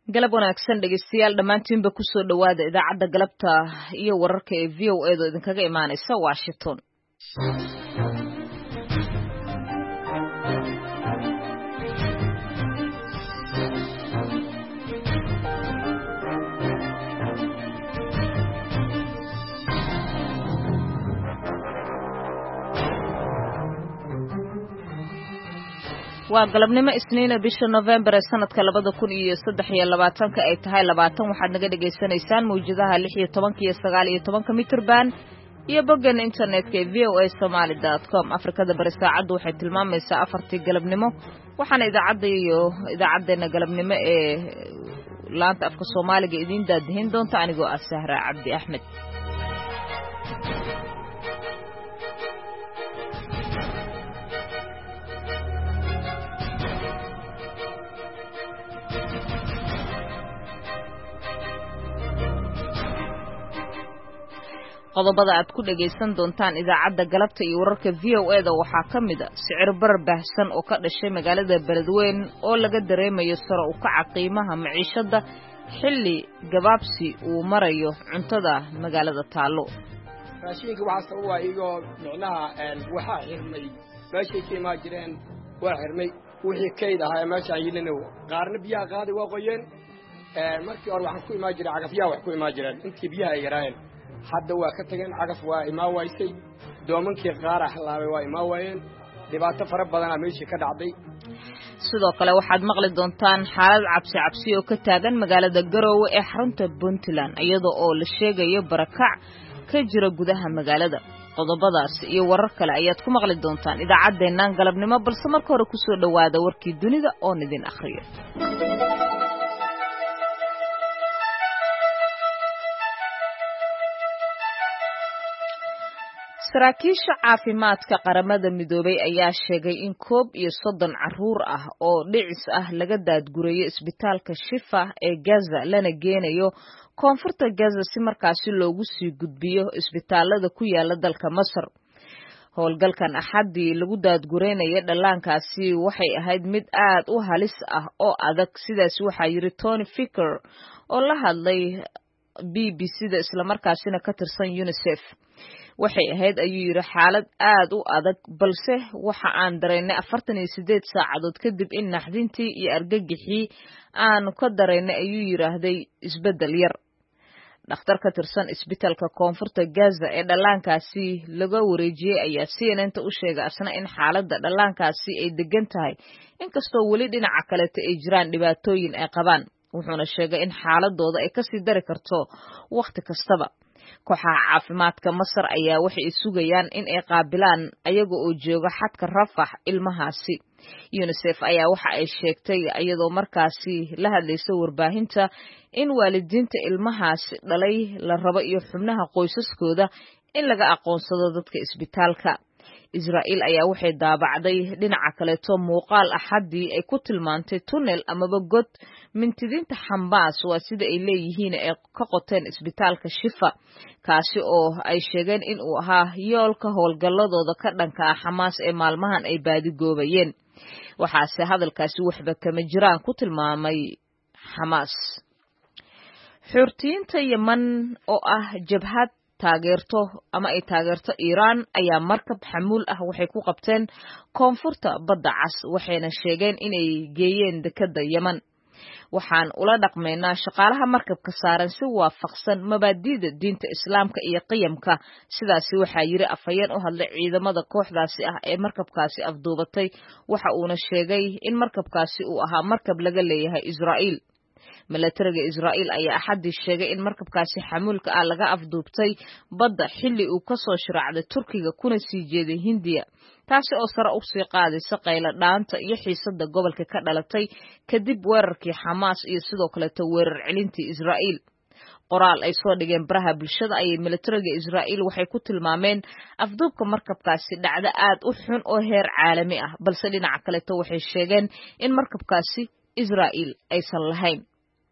galab wanaagsan dhegeystayaal dhammaantiinba ku soo dhowaada idaacadda galabta iyo wararka ee VOA da idinkaga imaanaysa Washington. waa galabnimo isniina bisha November ee sanadka 2023 ay tahay 20 waxaad naga dhageysanaysaan mawjadaha 16 iyo 19 mitir band iyo boggan internetka ee voasomali.com. Afrikada bari saacadu waxay tilmaamaysaa 4 galabnimo waxaana idaacadeena galabnimo ee laanta afka Soomaaliga idin daadihin doonta anigoo ah Sahra Cabdi Axmed. qodobada aad ku dhageysan doontaan idaacadda galabta iyo wararka VOA da waxaa ka mid ah sicir barar baahsan oo ka dhashay magaalada Beledweyne oo laga dareemayo sare u kaca qiimaha maciishada xilli gabaabsi uu marayo cuntada magaalada taalo. raashinka waxa sabab ah iyago micnaha waxa xirmay meeshii ka imaan jireen waa xirmay wixii kayd ahaa meesha ayilina qaarna biyaha qaadi waa qoyeen markii hore waxaan ku imaan jiray cagafyaha wax ku imaan jireen intii biyaha ay yaraayeen hadda waa ka tageen cagaf waa imaan waysay doomankii qaar xalaabay waa imaan waayeen dhibaato fara badan meeshii ka dhacday. sidoo kale waxaad maqli doontaan xaalad cabsi oo ka taagan magaalada Garowe ee xarunta Puntland iyadoo oo la sheegayo barakac ka jira gudaha magaalada. qodobadaas iyo warar kale ayaad ku maqli doontaan idaacaddeennan galabnimo balse marka hore ku soo dhawaada warkii dunida oo idin akhriyo. saraakiisha caafimaadka qaramada midoobay ayaa sheegay in 31 caruur ah oo dhicis ah laga daadgurayo isbitaalka Shifa ee Gaza lana geenayo koonfurta Gaza si markaasi loogu sii gudbiyo isbitaalada ku yaala dalka Masar. howlgalkan axadii lagu daadgureynaya dhallaankaasi waxay ahayd mid aad u halis ah oo adag sidaas waxa yiri Tony Fiker oo la hadlay BBC-da isla markaasina ka tirsan UNICEF. waxay ahayd ayuu yiri xaalad aad u adag balse waxa aan dareennay 48 saacadood kadib in naxdintii iyo argagixii aan ka dareennay ayuu yiraahday isbedel yar. dhakhtar ka tirsan isbitaalka koonfurta Gaza ee dhallaankaasi laga wareejiyay ayaa CNN u sheegay asna in xaaladda dhallaankaasi ay degan tahay inkastoo weli dhinaca kale ay jiraan dhibaatooyin ay qabaan. wuxuuna sheegay in xaaladooda ay ka sii dari karto waqti kastaba. kooxaha caafimaadka Masar ayaa waxay sugayaan in ay qaabilaan ayaga oo jooga xadka Rafah ilmahaasi. UNICEF ayaa waxa ay sheegtay iyadoo markaasi la hadlaysa warbaahinta in waalidiinta ilmahaasi dhalay la rabo iyo xubnaha qoysaskooda in laga aqoonsado dadka isbitaalka. Israa'iil ayaa waxay daabacday dhinaca kaleeto muuqaal axadii ay ku tilmaantay tunnel amaba god mintidiinta Xamaas waa sida ay leeyihiin ee ka qoteen isbitaalka Shifa kaasi oo ay sheegeen in uu ahaa yoolka howlgalladooda ka dhanka ah Xamaas ee maalmahan ay baadi goobayeen. waxaase hadalkaasi waxba kama jiraan ku tilmaamay Xamaas. xurtiyiinta Yemen oo ah jabhad taageerto ama ay taageerto Iran ayaa markab xamuul ah waxay ku qabteen koonfurta badda cas waxayna sheegeen inay geeyeen dekedda Yemen. waxaan ula dhaqmaynaa shaqaalaha markabka saaran si waafaqsan mabaadi'da diinta Islaamka iyo qiyamka sidaasi waxaa yiri afhayeen u hadlay ciidamada kooxdaasi ah ee markabkaasi afduubatay waxa uuna sheegay in markabkaasi uu ahaa markab laga leeyahay Israa'iil. milatariga Israa'iil ayaa axadii sheegay in markabkaasi xamuulka ah laga afduubtay badda xilli uu ka soo shiraacday Turkiga kuna sii jeeday Hindiya taasi oo sare u sii qaadaysa qaylo dhaanta iyo xiisadda gobolka ka dhalatay kadib weerarkii Xamaas iyo sidoo kale weerar celintii Israa'iil. qoraal ay soo dhigeen baraha bulshada ayay milatariga Israa'iil waxay ku tilmaameen afduubka markabkaasi dhacdo aad u xun oo heer caalami ah balse dhinaca kale waxay sheegeen in markabkaasi Israa'iil aysan lahayn.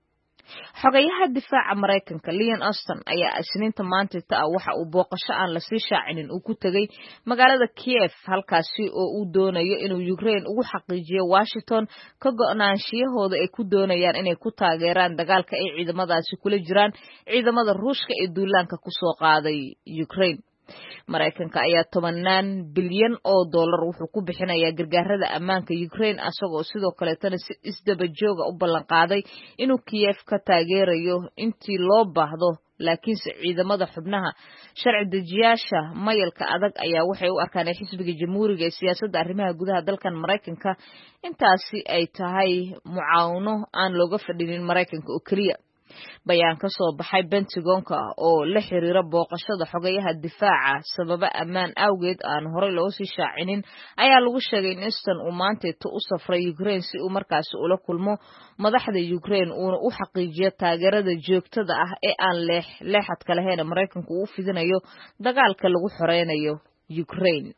xogayaha difaaca Mareykanka Leon Austin ayaa isniinta maanta waxa uu booqasho aan la sii shaacinin uu ku tagay magaalada Kiev halkaasi oo uu doonayo inuu Ukraine ugu xaqiijiyo Washington ka go'naanshiyahooda ay ku doonayaan inay ku taageeraan dagaalka ay ciidamadaasi kula jiraan ciidamada Ruushka ee duulaanka ku soo qaaday Ukraine. Mareykanka ayaa $10 bilyan wuxuu ku bixinayaa gargaarada ammaanka Ukraine asagoo sidoo kale tan si isdaba jooga u ballan qaaday inuu Kiev ka taageerayo intii loo baahdo laakiinse ciidamada xubnaha sharci dejiyaasha mayalka adag ayaa waxay u arkaan xisbiga jamhuuriga ee siyaasadda arrimaha gudaha dalkan Mareykanka intaasi ay tahay mucaawino aan looga fadhinin Mareykanka oo kaliya. bayaan ka soo baxay Pentagonka oo la xiriira booqashada xogayaha difaaca sababa ammaan awgeed aan horey loo sii shaacinin ayaa lagu sheegay in Austin uu maanta u safray Ukraine si uu markaas ula kulmo madaxda Ukraine uuna u xaqiijiyo taageerada joogtada ah ee aan leexadka lahayn Mareykanku uu fidinayo dagaalka lagu xoreynayo Ukraine.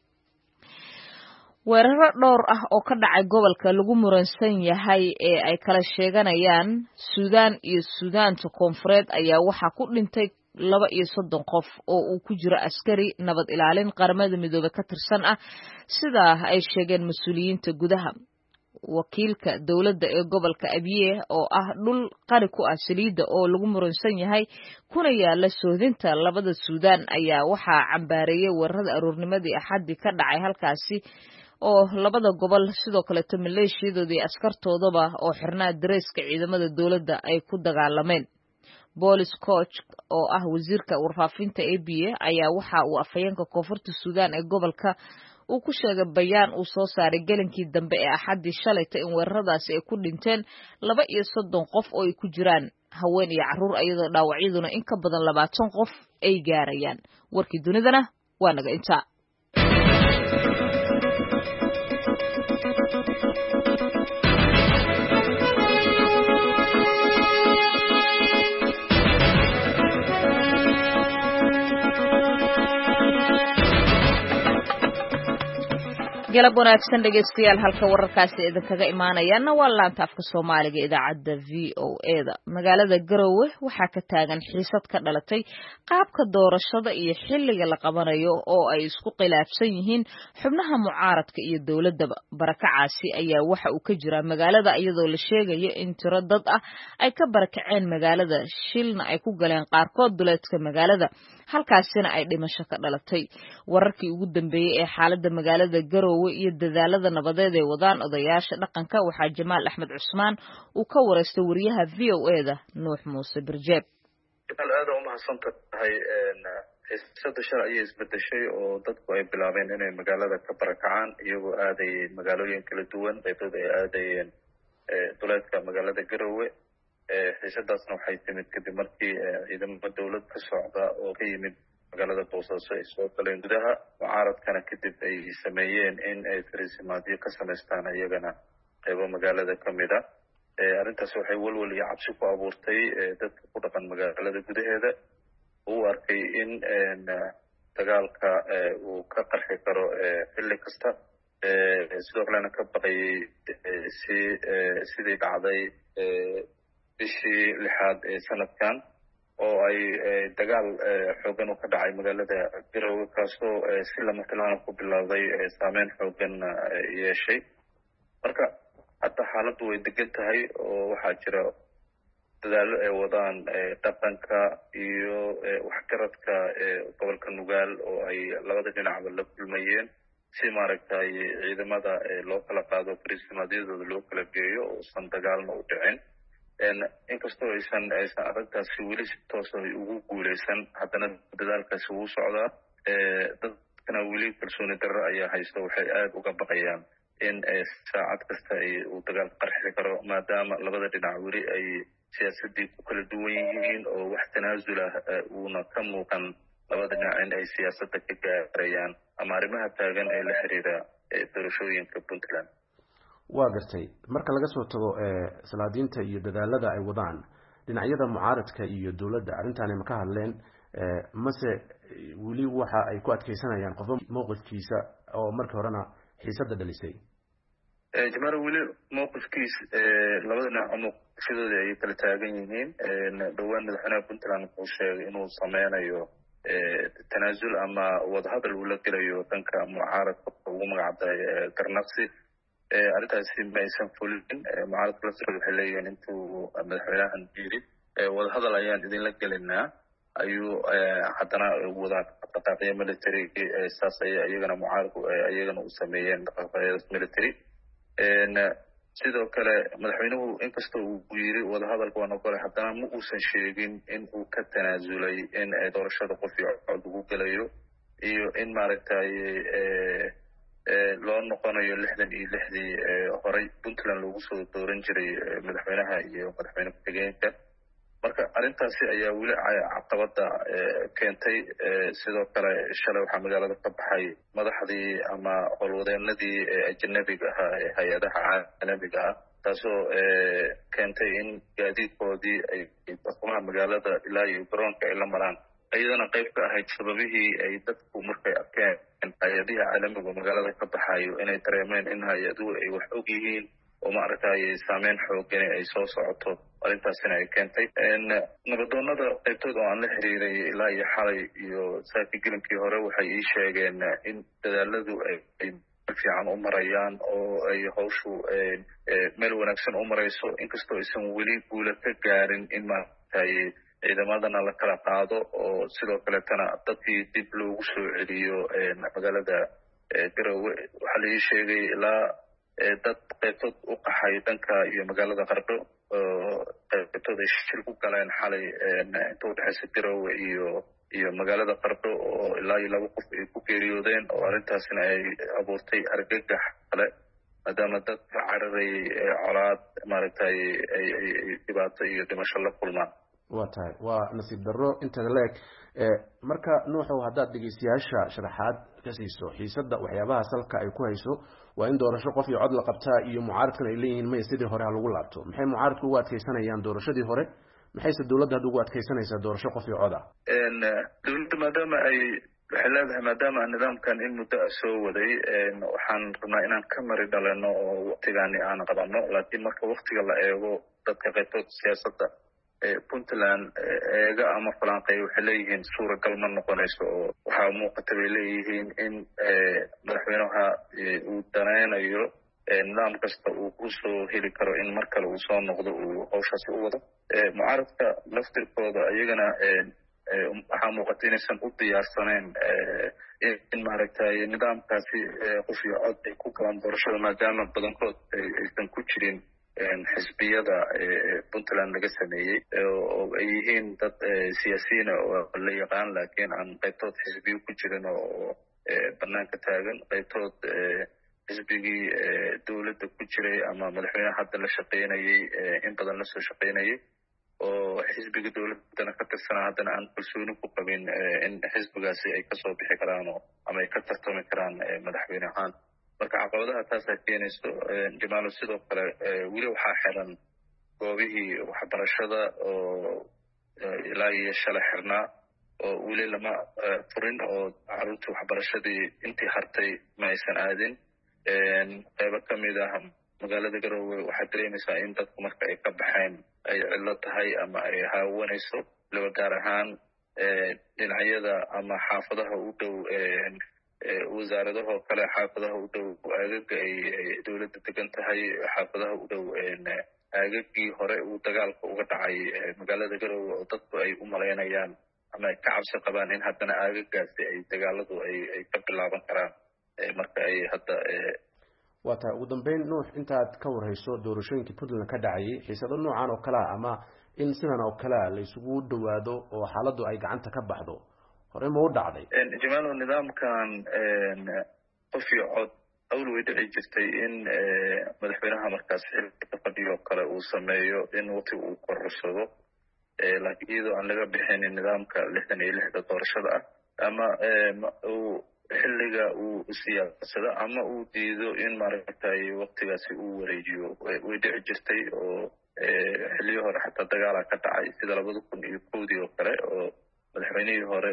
weeraro dhowr ah oo ka dhacay gobolka lagu muransan yahay ee ay kala sheeganayaan Suudaan iyo Suudaanta Koonfureed ayaa waxaa ku dhintay 32 qof oo uu ku jiro askari nabad ilaalin qaramada midoobay ka tirsan ah sida ay sheegeen mas'uuliyiinta gudaha. wakiilka dawladda ee gobolka Abyei oo ah dhul qari ku ah saliida oo lagu muransan yahay kuna yaala soodinta labada Suudaan ayaa waxaa cambaareeyay weerarada aroornimadii Axadii ka dhacay halkaasi oo labada gobol sidoo kale maleeshiyadoodii askartoodaba oo xirnaa dareeska ciidamada dawladda ay ku dagaalameen. Bolis Koch oo ah wasiirka warfaafinta Abyei ayaa waxa uu afhayeenka koonfurta Suudaan ee gobolka uu ku sheegay bayaan uu soo saaray gelinkii dambe ee Axadii shalayta in weeraradaasi ay ku dhinteen 32 qof oo ay ku jiraan haween iyo carruur iyadoo dhaawacyaduna in ka badan 20 qof ay gaarayaan. warkii dunidana waa naga intaa. galab wanaagsan dhegeystayaal halka wararkaasi idinkaga imaanayana waa laanta afka Soomaaliga idaacadda VOA-da. magaalada Garowe waxaa ka taagan xiisad ka dhalatay qaabka doorashada iyo xilliga la qabanayo oo ay isku khilaafsan yihiin xubnaha mucaaradka iyo dawladaba. barakacaasi ayaa waxa uu ka jira magaalada iyadoo la sheegayo in tiro dad ah ay ka barakaceen magaalada shilna ay ku galeen qaarkood duleedka magaalada halkaasina ay dhimasho ka dhalatay. wararkii ugu dambeeyay ee xaaladda magaalada Garowe iyo dadaalada nabadeed ee wadaan odayaasha dhaqanka waxaa Jamaal Axmed Cusmaan uu ka wareystay wariyaha VOA-da Nuux Muuse Birjeeb. aad u mahadsantahay xiisada sharci ay isbedeshay oo dadku ay bilaabeen inay magaalada ka barakacaan iyagoo aaday magaalooyin kala duwan qaybtood ay aadayeen duleedka magaalada Garowe. xiisadaasna waxay timid kadib markii ciidamada dawlad ka socda oo ka yimid magaalada Boosaaso ay soo galeen gudaha mucaaradkana kadib ay sameeyeen in ay fariisimaadyo ka samaystaan iyagana qaybo magaalada ka mid ah. arrintaas waxay walwal iyo cabsi ku abuurtay dadka ku dhaqan magaalada gudaheeda uu arkay in dagaalka uu ka qarxi karo xilli kasta sidoo kalena ka baqayay sidii dhacday bishii 6aad ee sanadkan oo ay dagaal xoogan ka dhacay magaalada Garowe kaasoo si lama filaan ku bilowday saameyn xoogan yeeshay. marka hadda xaaladdu way degan tahay oo waxaa jira dadaalo ay wadaan dhaqanka iyo waxgaradka gobolka Nugaal oo ay labada dhinacba la kulmayeen si maaragtay ciidamada loo kala qaado fariisimadyadooda loo kala geeyo oo san dagaalna u dhicin. inkastoo aysan arrintaasi weli si toos ah ugu guuleysan haddana dadaalkaasi wuu socdaa. dadkana weli kalsooni darro ayaa haysta waxay aad uga baqayaan in saacad kasta uu dagaal qarxi karo maadaama labada dhinac weli ay siyaasadii ku kala duwan yihiin oo wax tanaasul ah uuna ka muuqan labada dhinac in ay siyaasadda ka gaarayaan ama arrimaha taagan ee la xiriira doorashooyinka Puntland. waa gartay marka laga soo tago salaadiinta iyo dadaalada ay wadaan dhinacyada mucaaradka iyo dawladda arrintan ma ka hadleen mase weli waxa ay ku adkeysanayaan qof mowqifkiisa oo markii horena xiisada dhalisay. jamaal weli mowqifkiis labada dhinac mowqifyadooda ay kala taagan yihiin dhowaan madaxweynaha puntland wuxuu sheegay inuu sameynayo tanaasul ama wadahadal uu la gelayo dhanka mucaaradka ugu magacdaay garnaqsi arrintaasi ma aysan fulin mucaaradka laftirooda waxay leeyihiin intuu madaxweynahan yiri wadahadal ayaan idinla gelinaa ayuu haddana wadaa dhaqaaqyo military saas ayay iyagana mucaaradku iyagana u sameeyeen dhaqaaqyadaas military sidoo kale madaxweynuhu inkastoo uu yiri wadahadalka waan ogolay haddana ma uusan sheegin in uu ka tanaasulay in doorashada qof iyo cod ugu gelayo iyo in maaragtay loo noqonayo 66dii horey puntland loogu soo dooran jiray madaxweynaha iyo madaxweyne ku-xigeenka marka arrintaasi ayaa weli caqabada keentay sidoo kale shalay waxaa magaalada ka baxay madaxdii ama howlwadeenadii ajanabiga ahaa ee hay-adaha caalamiga ah taasoo keentay in gaadiidkoodii ay bartamaha magaalada ilaa iyo garoonka ay la maraan iyadana qayb ka ahayd sababihii ay dadku markay arkeen hay-adihii caalamiga magaalada ka baxayo inay dareemeen in hay-aduhu ay wax og yihiin oo maaragtay saameyn xoogani ay soo socoto arrintaasina ay keentay nabadoonada qaybtood oo aan la xiriiray ilaa iyo xalay iyo saaki gelinkii hore waxay ii sheegeen in dadaaladu ay fiican u marayaan oo ay hawshu meel wanaagsan u marayso inkastoo aysan weli guula ka gaarin in maaragtay ciidamadana la kala qaado oo sidoo kaleetana dadkii dib loogu soo celiyo magaalada garowe waxaa la ii sheegay ilaa dad qaybtood u qaxay dhanka iyo magaalada qardho qaybtood ay shil ku galeen xalay inta udhexaysa garowe iyo magaalada qardho oo ilaa iyo 2 qof ay ku geeriyoodeen oo arrintaasina ay abuurtay argagax kale maadaama dad ka cararayay colaad maaragtay ay dhibaato iyo dhimasho la kulmaan waa tahay waa nasiib darro intada leeg marka nuuxow haddaad dhegeystayaasha sharaxaad ka siiso xiisadda waxyaabaha salka ay ku hayso waa in doorasho qof iyo cod la qabtaa iyo mucaaradkan ay leeyihiin maya sidii hore ha lagu laabto maxay mucaaradku ugu adkaysanayaan doorashadii hore maxayse dowladda hadda ugu adkaysanaysaa doorasho qof iyo cod ah dowladda maadaama waxay leedahay maadaama nidaamkan in muddo soo waday waxaan rabnaa inaan ka mari dhalino oo waqtigaani aan qabano laakiin marka waqtiga la eego dadka qaybtood siyaasadda puntland eega ama falanqeeya waxay leeyihiin suuragal ma noqonayso oo waxaa muuqata bay leeyihiin in madaxweynaha uu danaynayo nidaam kasta uu kusoo heli karo in mar kale uu soo noqdo uu hawshaasi u wado mucaaradka laftirkooda iyagana waxaa muuqata inaysan u diyaarsaneyn in maaragtay nidaamkaasi qof iyo cod ay ku galaan doorashada maadaama badankood aysan ku jirin xisbiyada puntland laga sameeyey oo ay yihiin dad siyaasiyiina oo la yaqaan laakiin aan qaybtood xisbiyo ku jirin oo banaanka taagan qaybtood xisbigii dowladda ku jiray ama madaxweyneha hadda la shaqaynayey in badan lasoo shaqaynayay oo xisbiga dowladdana ka tirsanaa haddana aan kalsooni ku qabin in xisbigaasi ay kasoo bixi karaan ama ay ka tartami karaan madaxweyne ahaan marka caqabadaha taasaa keenayso jamaalo sidoo kale weli waxaa xiran goobihii waxbarashada oo ilaa iyo shalay xirnaa oo weli lama furin oo carruurtii waxbarashadii intii hartay ma aysan aadin qaybo ka mid ah magaalada garowe waxaad dareemaysaa in dadku marka ay ka baxeen ay cillo tahay ama ay haawanayso laba gaar ahaan dhinacyada ama xaafadaha u dhow wasaaradahoo kale xaafadaha u dhow aagaga ay dowladda degan tahay xaafadaha u dhow aagagii hore uu dagaalka uga dhacay magaalada garowe oo dadku ay u malaynayaan ama ay ka cabsi qabaan in haddana aagagaasi ay dagaaladu ay ka bilaaban karaan marka ay hadda waa tahay ugu dambeyn nuux intaad ka warhayso doorashooyinkii puntland ka dhacayay xiisado noocan oo kalea ama in sidan oo kalea la isugu dhowaado oo xaaladdu ay gacanta ka baxdo hore ma u dhacday jamaalo nidaamkan qof iyo cod awl way dhici jirtay in madaxweynaha markaas xilka fadhiyo kale uu sameeyo in waqti uu korsado laakiin iyadoo aan laga bixinin nidaamka 66 doorashada ah ama uu xilliga uu siyaasado ama uu diido in maaragtay waqtigaasi uu wareejiyo way dhici jirtay oo xilliyo hore xataa dagaala ka dhacay sida 2001 oo kale oo madaxweynihii hore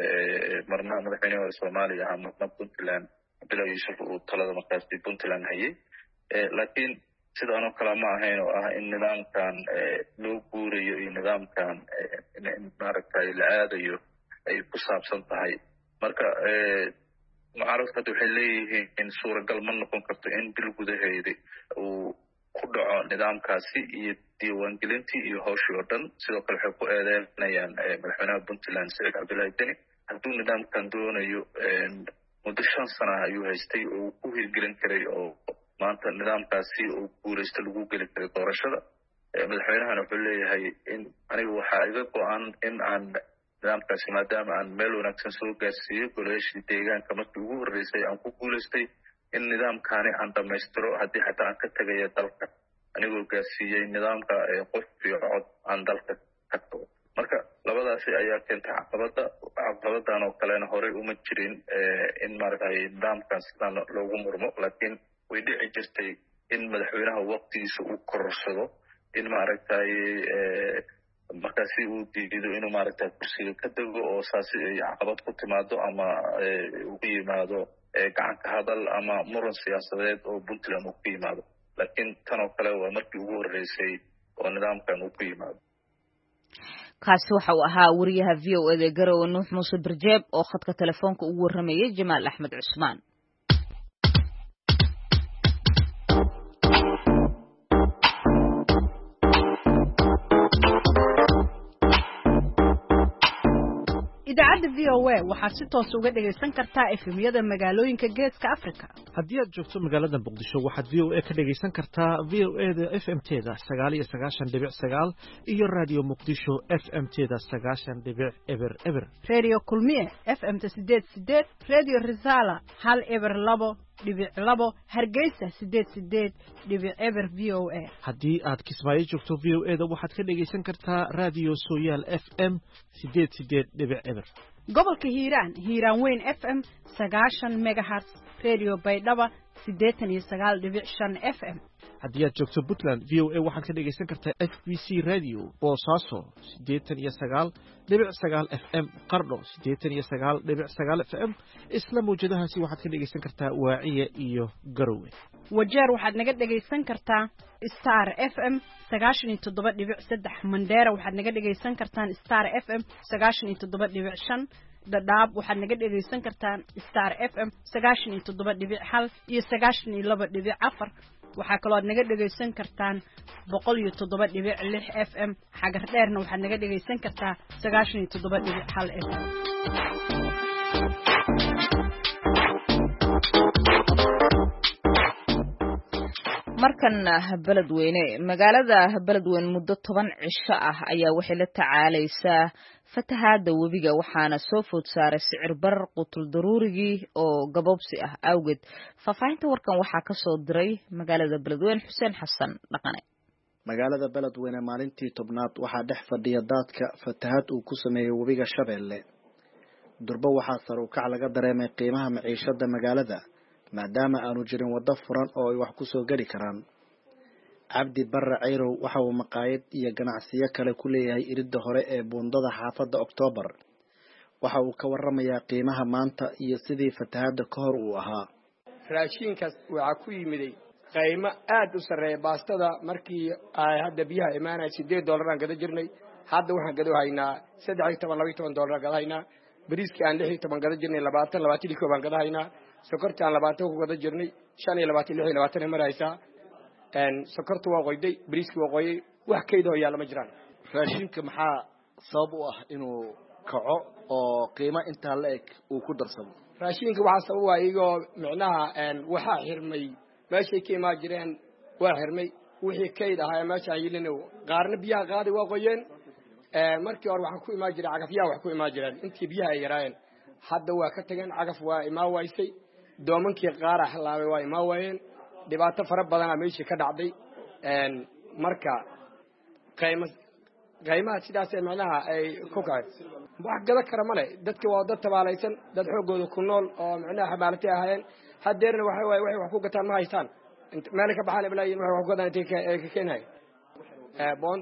madaxweynihii hore Soomaaliya ama puntland Abdullahi Yusuf uu talada markaasi puntland hayay laakiin sidaanoo kale ma ahayn oo ah in nidaamkan loo guurayo iyo nidaamkan maaragtay la aadayo ay ku saabsan tahay marka mucaaradku hadda waxay leeyihiin suuragal ma noqon karto in bil gudaheedi uu ku dhaco nidaamkaasi iyo diiwaangelintii iyo hawshii oo dhan sidoo kale waxay ku eedeynayaan madaxweynaha puntland saciid cabdullaahi deni hadduu nidaamkan doonayo muddo 5 sana ayuu haystay oo uu ku hirgelin karay oo maanta nidaamkaasi uu guulaysto lagu geli karay doorashada madaxweynahana wuxuu leeyahay in aniga waxaa iga go-an in aan nidaamkaasi maadaama aan meel wanaagsan soo gaarsiiyo golayaashii deegaanka markii ugu horreysay aan ku guulaystay in nidaamkaani aan dhammaystiro haddii xataa aan ka tegayo dalka anigoo gaarsiiyey nidaamka qof iyo cod aan dalka ka tago marka labadaasi ayaa keentay caqabadan oo kalena horey uma jirin in maaragtay nidaamkan sidaan loogu murmo laakiin way dhici jirtay in madaxweynaha waqtigiisa uu kororsado in maaragtay markaasi uu diido inuu maaragtay kursiga ka dego oo saasi ay caqabad ku timaado ama ugu yimaado gacanka hadal ama muran siyaasadeed oo puntland uu ku yimaado laakiin tan oo kale waa markii ugu horreysay oo nidaamkan uu ku yimaado kaasi waxa uu ahaa wariyaha VOA Garowe Nuux Muuse Barjeeb oo khadka telefoonka ugu waramayay Jamaal Axmed Cusmaan idaacadda VOA waxaad si toos uga dhagaysan kartaa FM-yada magaalooyinka Geeska Afrika. Haddii aad joogto magaalada Muqdisho waxaad VOA ka dhagaysan kartaa VOA-da FM-teeda 99.9 iyo Radio Muqdisho FM-teeda 90.0. Radio Kulmiye FM-ta 88, Radio Risala 102.2, Hargeysa 88.0 VOA. Haddii aad Kismaayo joogto VOA-da waxaad ka dhagaysan kartaa Radio Sooyaal FM 88.0. gobolka Hiiraan Weyn FM 90 MHz, Radio Baydhaba 89.5 FM. haddii aad joogto Puntland VOA waxaad ka dhagaysan kartaa FBC Radio Boosaaso 89.9 FM, Qardho 89.9 FM. isla mawjadahaasi waxaad ka dhagaysan kartaa Waaciya iyo Garowe. Wajeer waxaad naga dhagaysan kartaa Star FM 97.3, Mandera waxaad naga dhagaysan kartaan Star FM 97.5, Dadaab waxaad naga dhagaysan kartaan Star FM 97.1 iyo 92.4. waxaa kaloo aad naga dhagaysan kartaan 107.6 FM. xagar dheerna waxaad naga dhagaysan kartaa 97.1 FM. markana beledweyne magaalada beledweyne muddo 10 cisho ah ayaa waxay la tacaalaysaa fatahaada webiga waxaana soo food saaray sicir barar qutul daruurigii oo gaboobsi ah awgeed faafahinta warkan waxaa ka soo diray magaalada beledweyne Xuseen Xasan Dhaqane. magaalada beledweyne maalintii 10aad waxaa dhex fadhiya daadka fatahaad uu ku sameeyay webiga Shabeelle. durba waxaa sar u kac laga dareemay qiimaha maciishada magaalada maadaama aanu jirin wada furan oo ay wax ku soo gali karaan. Cabdi Barre Ceyrow waxa uu maqaayad iyo ganacsiyo kale ku leeyahay iridda hore ee buundada xaafadda October. waxa uu ka warramayaa qiimaha maanta iyo sidii fatahaada ka hor uu ahaa. raashinkaas waxa ku yimiday qiimo aad u sareeya baastada markii ay hadda biyaha imaanay $8 aan gada jirnay hadda waxaan gado haynaa $12 gada haynaa. bariiska aan 16 gada jirnay 22 baan gada haynaa. sokorta aan 20 ku gada jirnay 25 maraysa. sokorta waa qoyday, bariiska waa qoyay, wax kaydoo yaala ma jiraan. raashinka maxaa sabab u ah inuu kaco oo qiimo inta la eg uu ku darsamo? raashinka waxa sabab waa iyagoo micnaha waxa xirmay meeshay ka imaan jireen waa xirmay wixii kayd ahaa meesha yilina qaarna biyaha qaaday waa qoyeen. markii hore waxa ku imaan jiray cagafyaha wax ku imaan jireen intii biyaha ay yaraayeen hadda waa ka tageen cagaf waa imaan waysay doomankii qaar ah laabay waa imaan waayeen. dhibaato fara badan meeshii ka dhacday. marka qiimaha sidaas ee macnaha ay ku kacay wax gada kara male. dadka waa dad tabaalaysan, dad xoogooda ku nool oo macnaha xabaalatay ahaayeen. hadeerna waxa wax ku gataan ma haystaan. meel ka baxaan iblaayin wax ku gadaan ka keenay.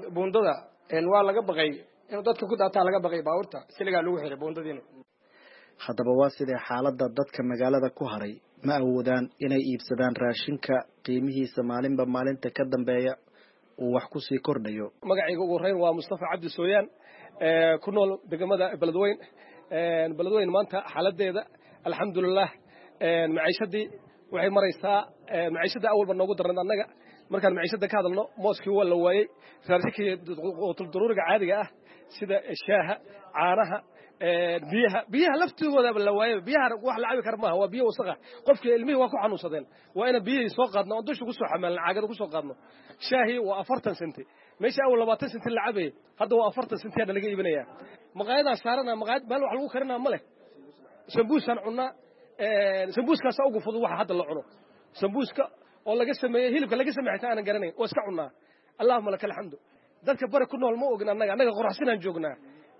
buundada waa laga baqay in dadka ku daataa laga baqay baaburta siliga lagu xiray buundadiina. haddaba waa sidee xaaladda dadka magaalada ku haray ma awoodaan inay iibsadaan raashinka qiimihiisa maalinba maalinta ka dambeeya uu wax ku sii kordhayo. magacayga ugu horeyn waa Mustafa Cabdi Sooyaan ku nool degmada Beledweyne maanta xaaladeeda alxamdulillah maciishadii waxay maraysaa maciishada awalba noogu daran annaga markaan maciishada ka hadalno mooskii waa la waayay raashinkii daruuriga caadiga ah sida shaaha caanaha biyaha laftigooda la waayay biyaha wax la cabi kar maaha waa biyo wasakh qofkii ilmihi waa ku xanuunsadeen waa ina biyaha soo qaadno oo dusha ku soo xamaalna caagada ku soo qaadno shaahi waa 40 senti meesha awal 20 senti la cabay hadda waa 40 senti aad laga iibinaya maqaayada saarana maqaayad bal wax lagu karinaa male sambuusan cunaa sambuuskaas ugu fudud waxa hadda la cuno sambuuska oo laga sameeyay hilibka laga sameeyay aan garanayn oo iska cunaa allahumma lakal hamdu dadka bari ku nool ma ogin annaga qoraxsinaan joognaa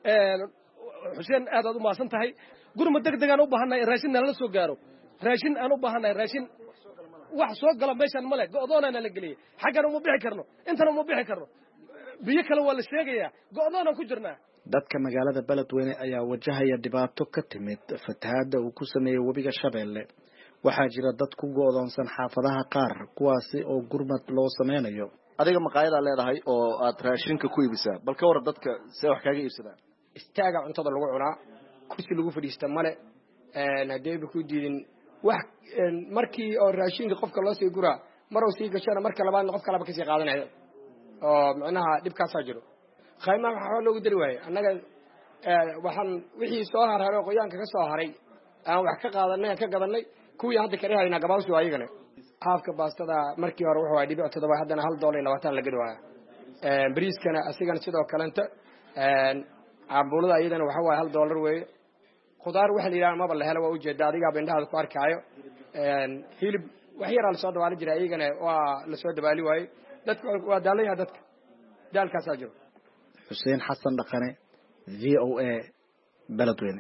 Xuseen aad u maasan tahay gurma degdegan u baahanay raashin la soo gaaro raashin aan u baahanay raashin wax soo gala meeshan male go'doonana la galiyay xagana uma bixi karno intana uma bixi karno biyo kale waa la sheegaya go'doona ku jirnaa. dadka magaalada Beledweyne ayaa wajahaya dhibaato ka timid fatahaada uu ku sameeyay wabiga Shabeelle. waxaa jira dad ku go'doonsan xaafadaha qaar kuwaasi oo gurmad loo sameynayo. adiga maqaayada leedahay oo aad raashinka ku iibisaa bal ka war dadka see wax kaaga iibsadaan. istaaga cuntada lagu cunaa kursi lagu fadhiista male hadeeba ku diidin wax markii oo raashinka qofka loo sii guraa maroo sii gashana marka labaadna qof kale ba ka sii qaadanayo oo macnaha dhibkaas jiro khayma waxa loogu dari waayay annaga waxaan wixii soo haray qoyaanka ka soo haray aan wax ka qaadanay ka gadanay kuwii hadda kare hayna gabaawsi waayigana haafka baastada markii hore wuxuu ay dhibictada waa haddana $1.20 la gadwaa bariiskana asigana sidoo kalenta ambulada ayadana waxa waa $1 weey qudaar waxa la yiraahdo ma bal helo waa u jeeda adiga bindhaha ku arkaayo hilib wax yar la soo dawaali jiray ayagana waa la soo dabaali waayay dadku waa daalaya dadka daalkaas ajiro. Xuseen Xasan Dhaqane VOA Beledweyne.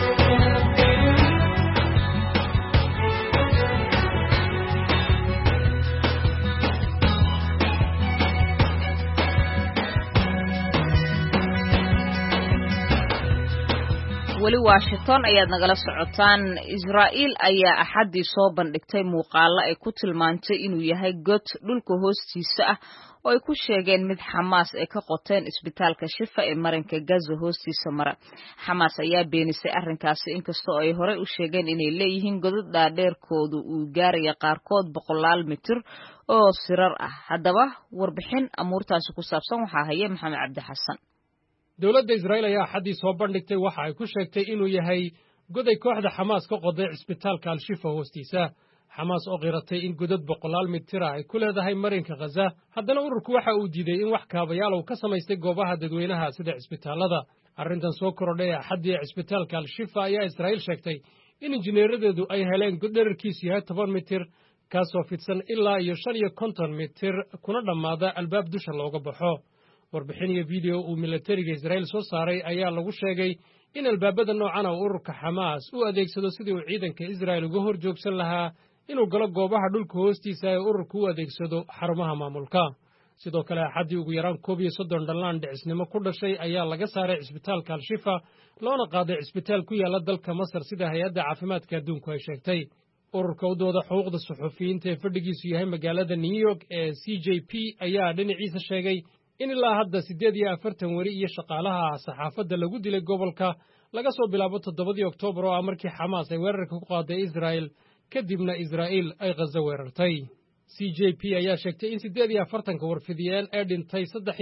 weli Washington ayaad nagala socotaan. Israa'iil ayaa axadii soo bandhigtay muuqaalo ay ku tilmaantay inuu yahay god dhulka hoostiisa ah oo ay ku sheegeen mid Xamaas ay ka qoteen isbitaalka Shifa ee marinka Gaza hoostiisa mara. Xamaas ayaa beenisay arrinkaasi inkastoo ay hore u sheegeen inay leeyihiin godad dhaadheerkoodu uu gaaraya qaarkood 100 mitir oo sirar ah. haddaba warbixin amuurtaasi ku saabsan waxaa haya Maxamed Cabdi Xasan. dowladda Israa'iil ayaa xadii soo bandhigtay waxa ay ku sheegtay inuu yahay goday kooxda Xamaas ka qoday isbitaalka Al-Shifa hoostiisa. Xamaas oo qiratay in godad 100 mitir ay ku leedahay marinka Gaza, haddana ururku waxa uu diiday in wax kaabayaal uu ka samaystay goobaha dadweynaha sida isbitaalada. arrintan soo korodhay xadii isbitaalka Al-Shifa ayaa Israa'iil sheegtay in injineeradeedu ay heleen god dhererkiisu yahay 10 mitir kaasoo fidsan ilaa 55 mitir kuna dhammaada albaab dusha looga baxo. warbixin iyo video uu militariga Israa'iil soo saaray ayaa lagu sheegay in albaabada noocan ah ururka Xamaas uu adeegsado sidii uu ciidanka Israa'iil uga hor joogsan lahaa inuu galo goobaha dhulka hoostiisa ee ururku u adeegsado xarumaha maamulka. sidoo kale xadii ugu yaraan 30 dhalaan dhicisnimo ku dhashay ayaa laga saaray isbitaalka Al-Shifa loona qaaday isbitaal ku yaala dalka Masar sida hay'adda caafimaadka adduunku ay sheegtay. ururka u dooda xuquuqda suxufiyiinta ee fadhigiisu yahay magaalada New York ee CJP ayaa dhinaciisa sheegay in ilaa hadda 48 wari iyo shaqaalaha saxaafadda lagu dilay gobolka laga soo bilaabo 7 Oktoobar oo markii Xamaas ay weerarka ku qaaday Israa'iil kadibna Israa'iil ay Gaza weerartay. CJP ayaa sheegtay in 48 warfidiyeen ee dhintay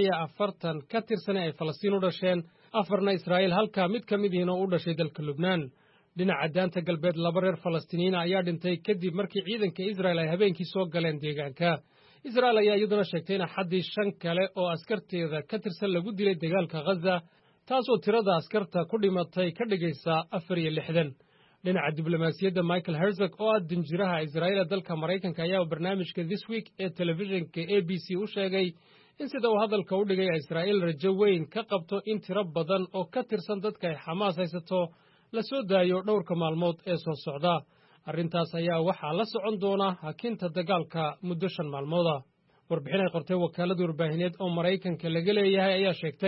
43 ka tirsan ay Falastiin u dhasheen, 4 Israa'iil halka mid ka mid ah u dhashay dalka Lubnaan. dhinaca daanta galbeed 2 reer Falastiiniin ayaa dhintay kadib markii ciidanka Israa'iil ay habeenkii soo galeen deegaanka. Israa'iil ayaa iyaduna sheegtay in xadii 5 kale oo askarteeda ka tirsan lagu dilay dagaalka Gaza, taasoo tirada askarta ku dhimatay ka dhigaysa 64. dhinaca diblomaasiyadda Michael Herzog oo ah danjiraha Israa'iil ee dalka Mareykanka ayaa barnaamijka This Week ee telefishinka ABC u sheegay in sida uu hadalka u dhigay Israa'iil rajo weyn ka qabto in tiro badan oo ka tirsan dadka ay Xamaas haysato la soo daayo dhowrka maalmood ee soo socda. arrintaas ayaa waxaa la socon doona hakinta dagaalka muddo 5 maalmood ah. warbixin ay qortay wakaalada warbaahineed oo Mareykanka laga leeyahay ayaa sheegtay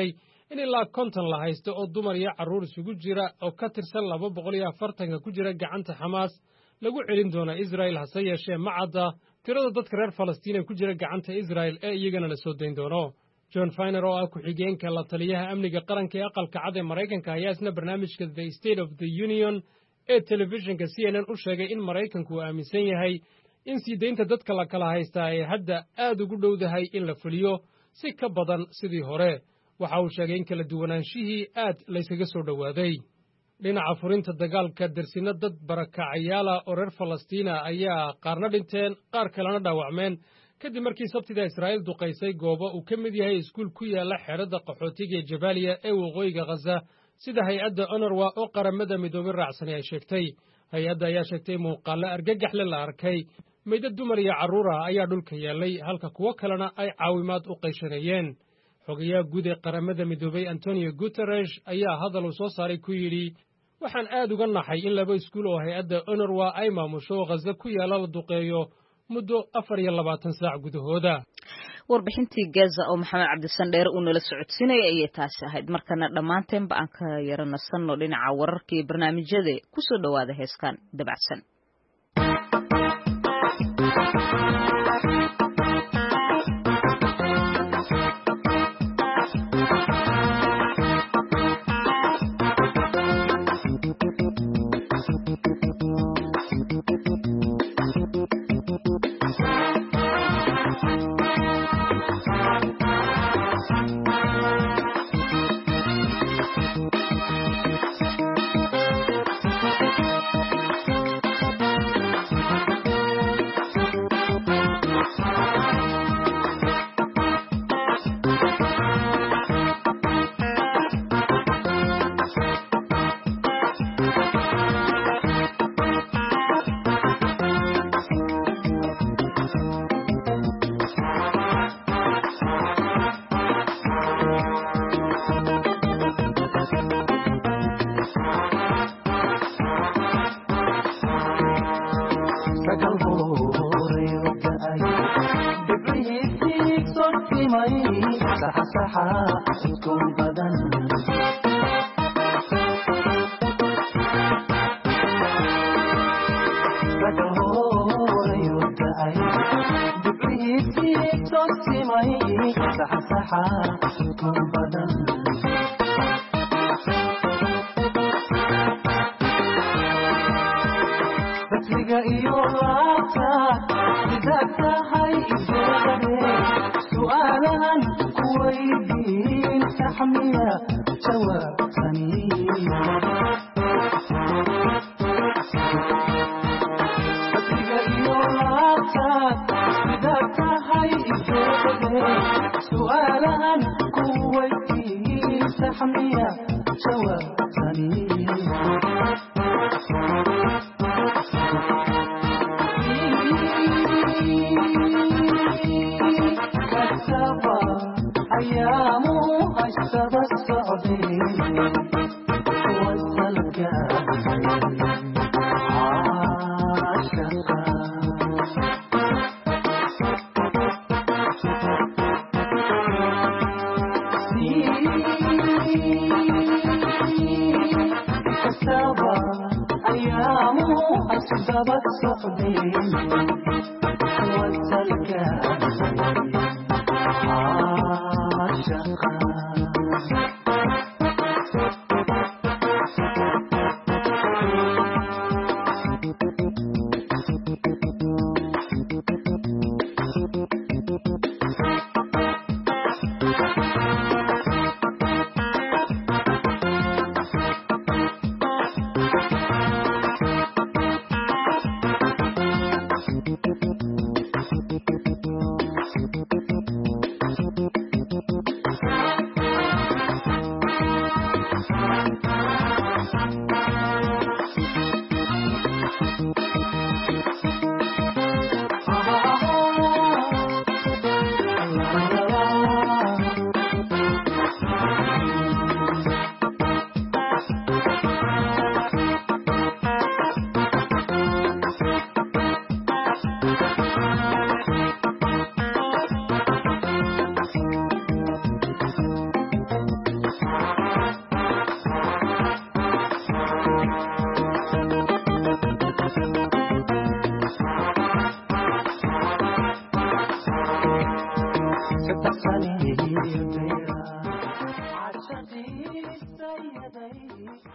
in ilaa 50 la haysto oo dumar iyo carruur isugu jira oo ka tirsan 240 ku jira gacanta xamaas lagu celin doona Israel hase yeeshee ma cadda tirada dadka reer Falastiin ee ku jira gacanta Israel ee iyagana la soo dayn doono. John Feiner oo ah ku-xigeenka la taliyaha amniga qaranka ee aqalka cad ee Maraykanka ayaa isna barnaamijka The State of the Union ee telefishinka CNN u sheegay in Maraykanku uu aaminsan yahay in sii daynta dadka la kala haystaa ay hadda aad ugu dhowdahay in la fuliyo si ka badan sidii hore. Waxa uu sheegay in kala duwanaanshihii aad laysaga soo dhowaaday. dhinaca furinta dagaalka darsinna dad barakacayaala oo reer Falastiina ayaa qaarna dhinteen qaar kalena dhaawacmeen kadib markii sabtida Israa'iil duqaysay goobo uu ka mid yahay iskuul ku yaala xerada qaxootiga ee Jabaaliya ee waqooyiga Gaza sida hay'adda UNRWA oo qaramada midoobay raacsan ay sheegtay. Hay'adda ayaa sheegtay muuqaalo argagax leh la arkay meydad dumar iyo carruur ah ayaa dhulka yaalay halka kuwo kalena ay caawimaad u qayshanayeen. xogayaha guud ee qaramada midoobay Antonio Guterres ayaa hadal uu soo saaray ku yidhi waxaan aad uga naxay in 2 iskuul oo hay'adda UNRWA ay maamusho Gaza ku yaala la duqeeyo muddo 24 saac gudahooda. warbixintii Gaza oo Maxamed Cabdisandheer uu nala socodsiinay ayay taasi ahayd. markana dhammaanteen baan ka yaranasanno dhinaca wararka iyo barnaamijyada ku soo dhawaada heeskan dabacsan.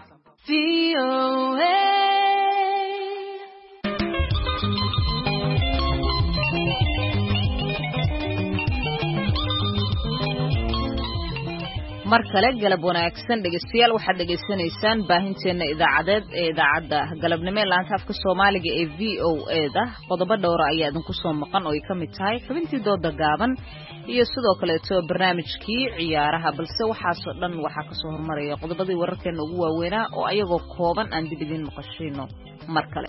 mar kale galab wanaagsan dhegeystayaal waxaad dhegeysanaysaan baahinteena idaacadeed ee idaacadda galabnimo ee laanta afka Soomaaliga ee VOA-da qodobo dhowr ah ayaa idinku soo maqan oo ay kamid tahay xubintii dooda gaaban iyo sidoo kale barnaamijkii ciyaaraha balse waxaasoo dhan waxaa ka soo hormaraya qodobadii wararkeena ugu waaweynaa oo ayagoo kooban aan dib idin maqashino mar kale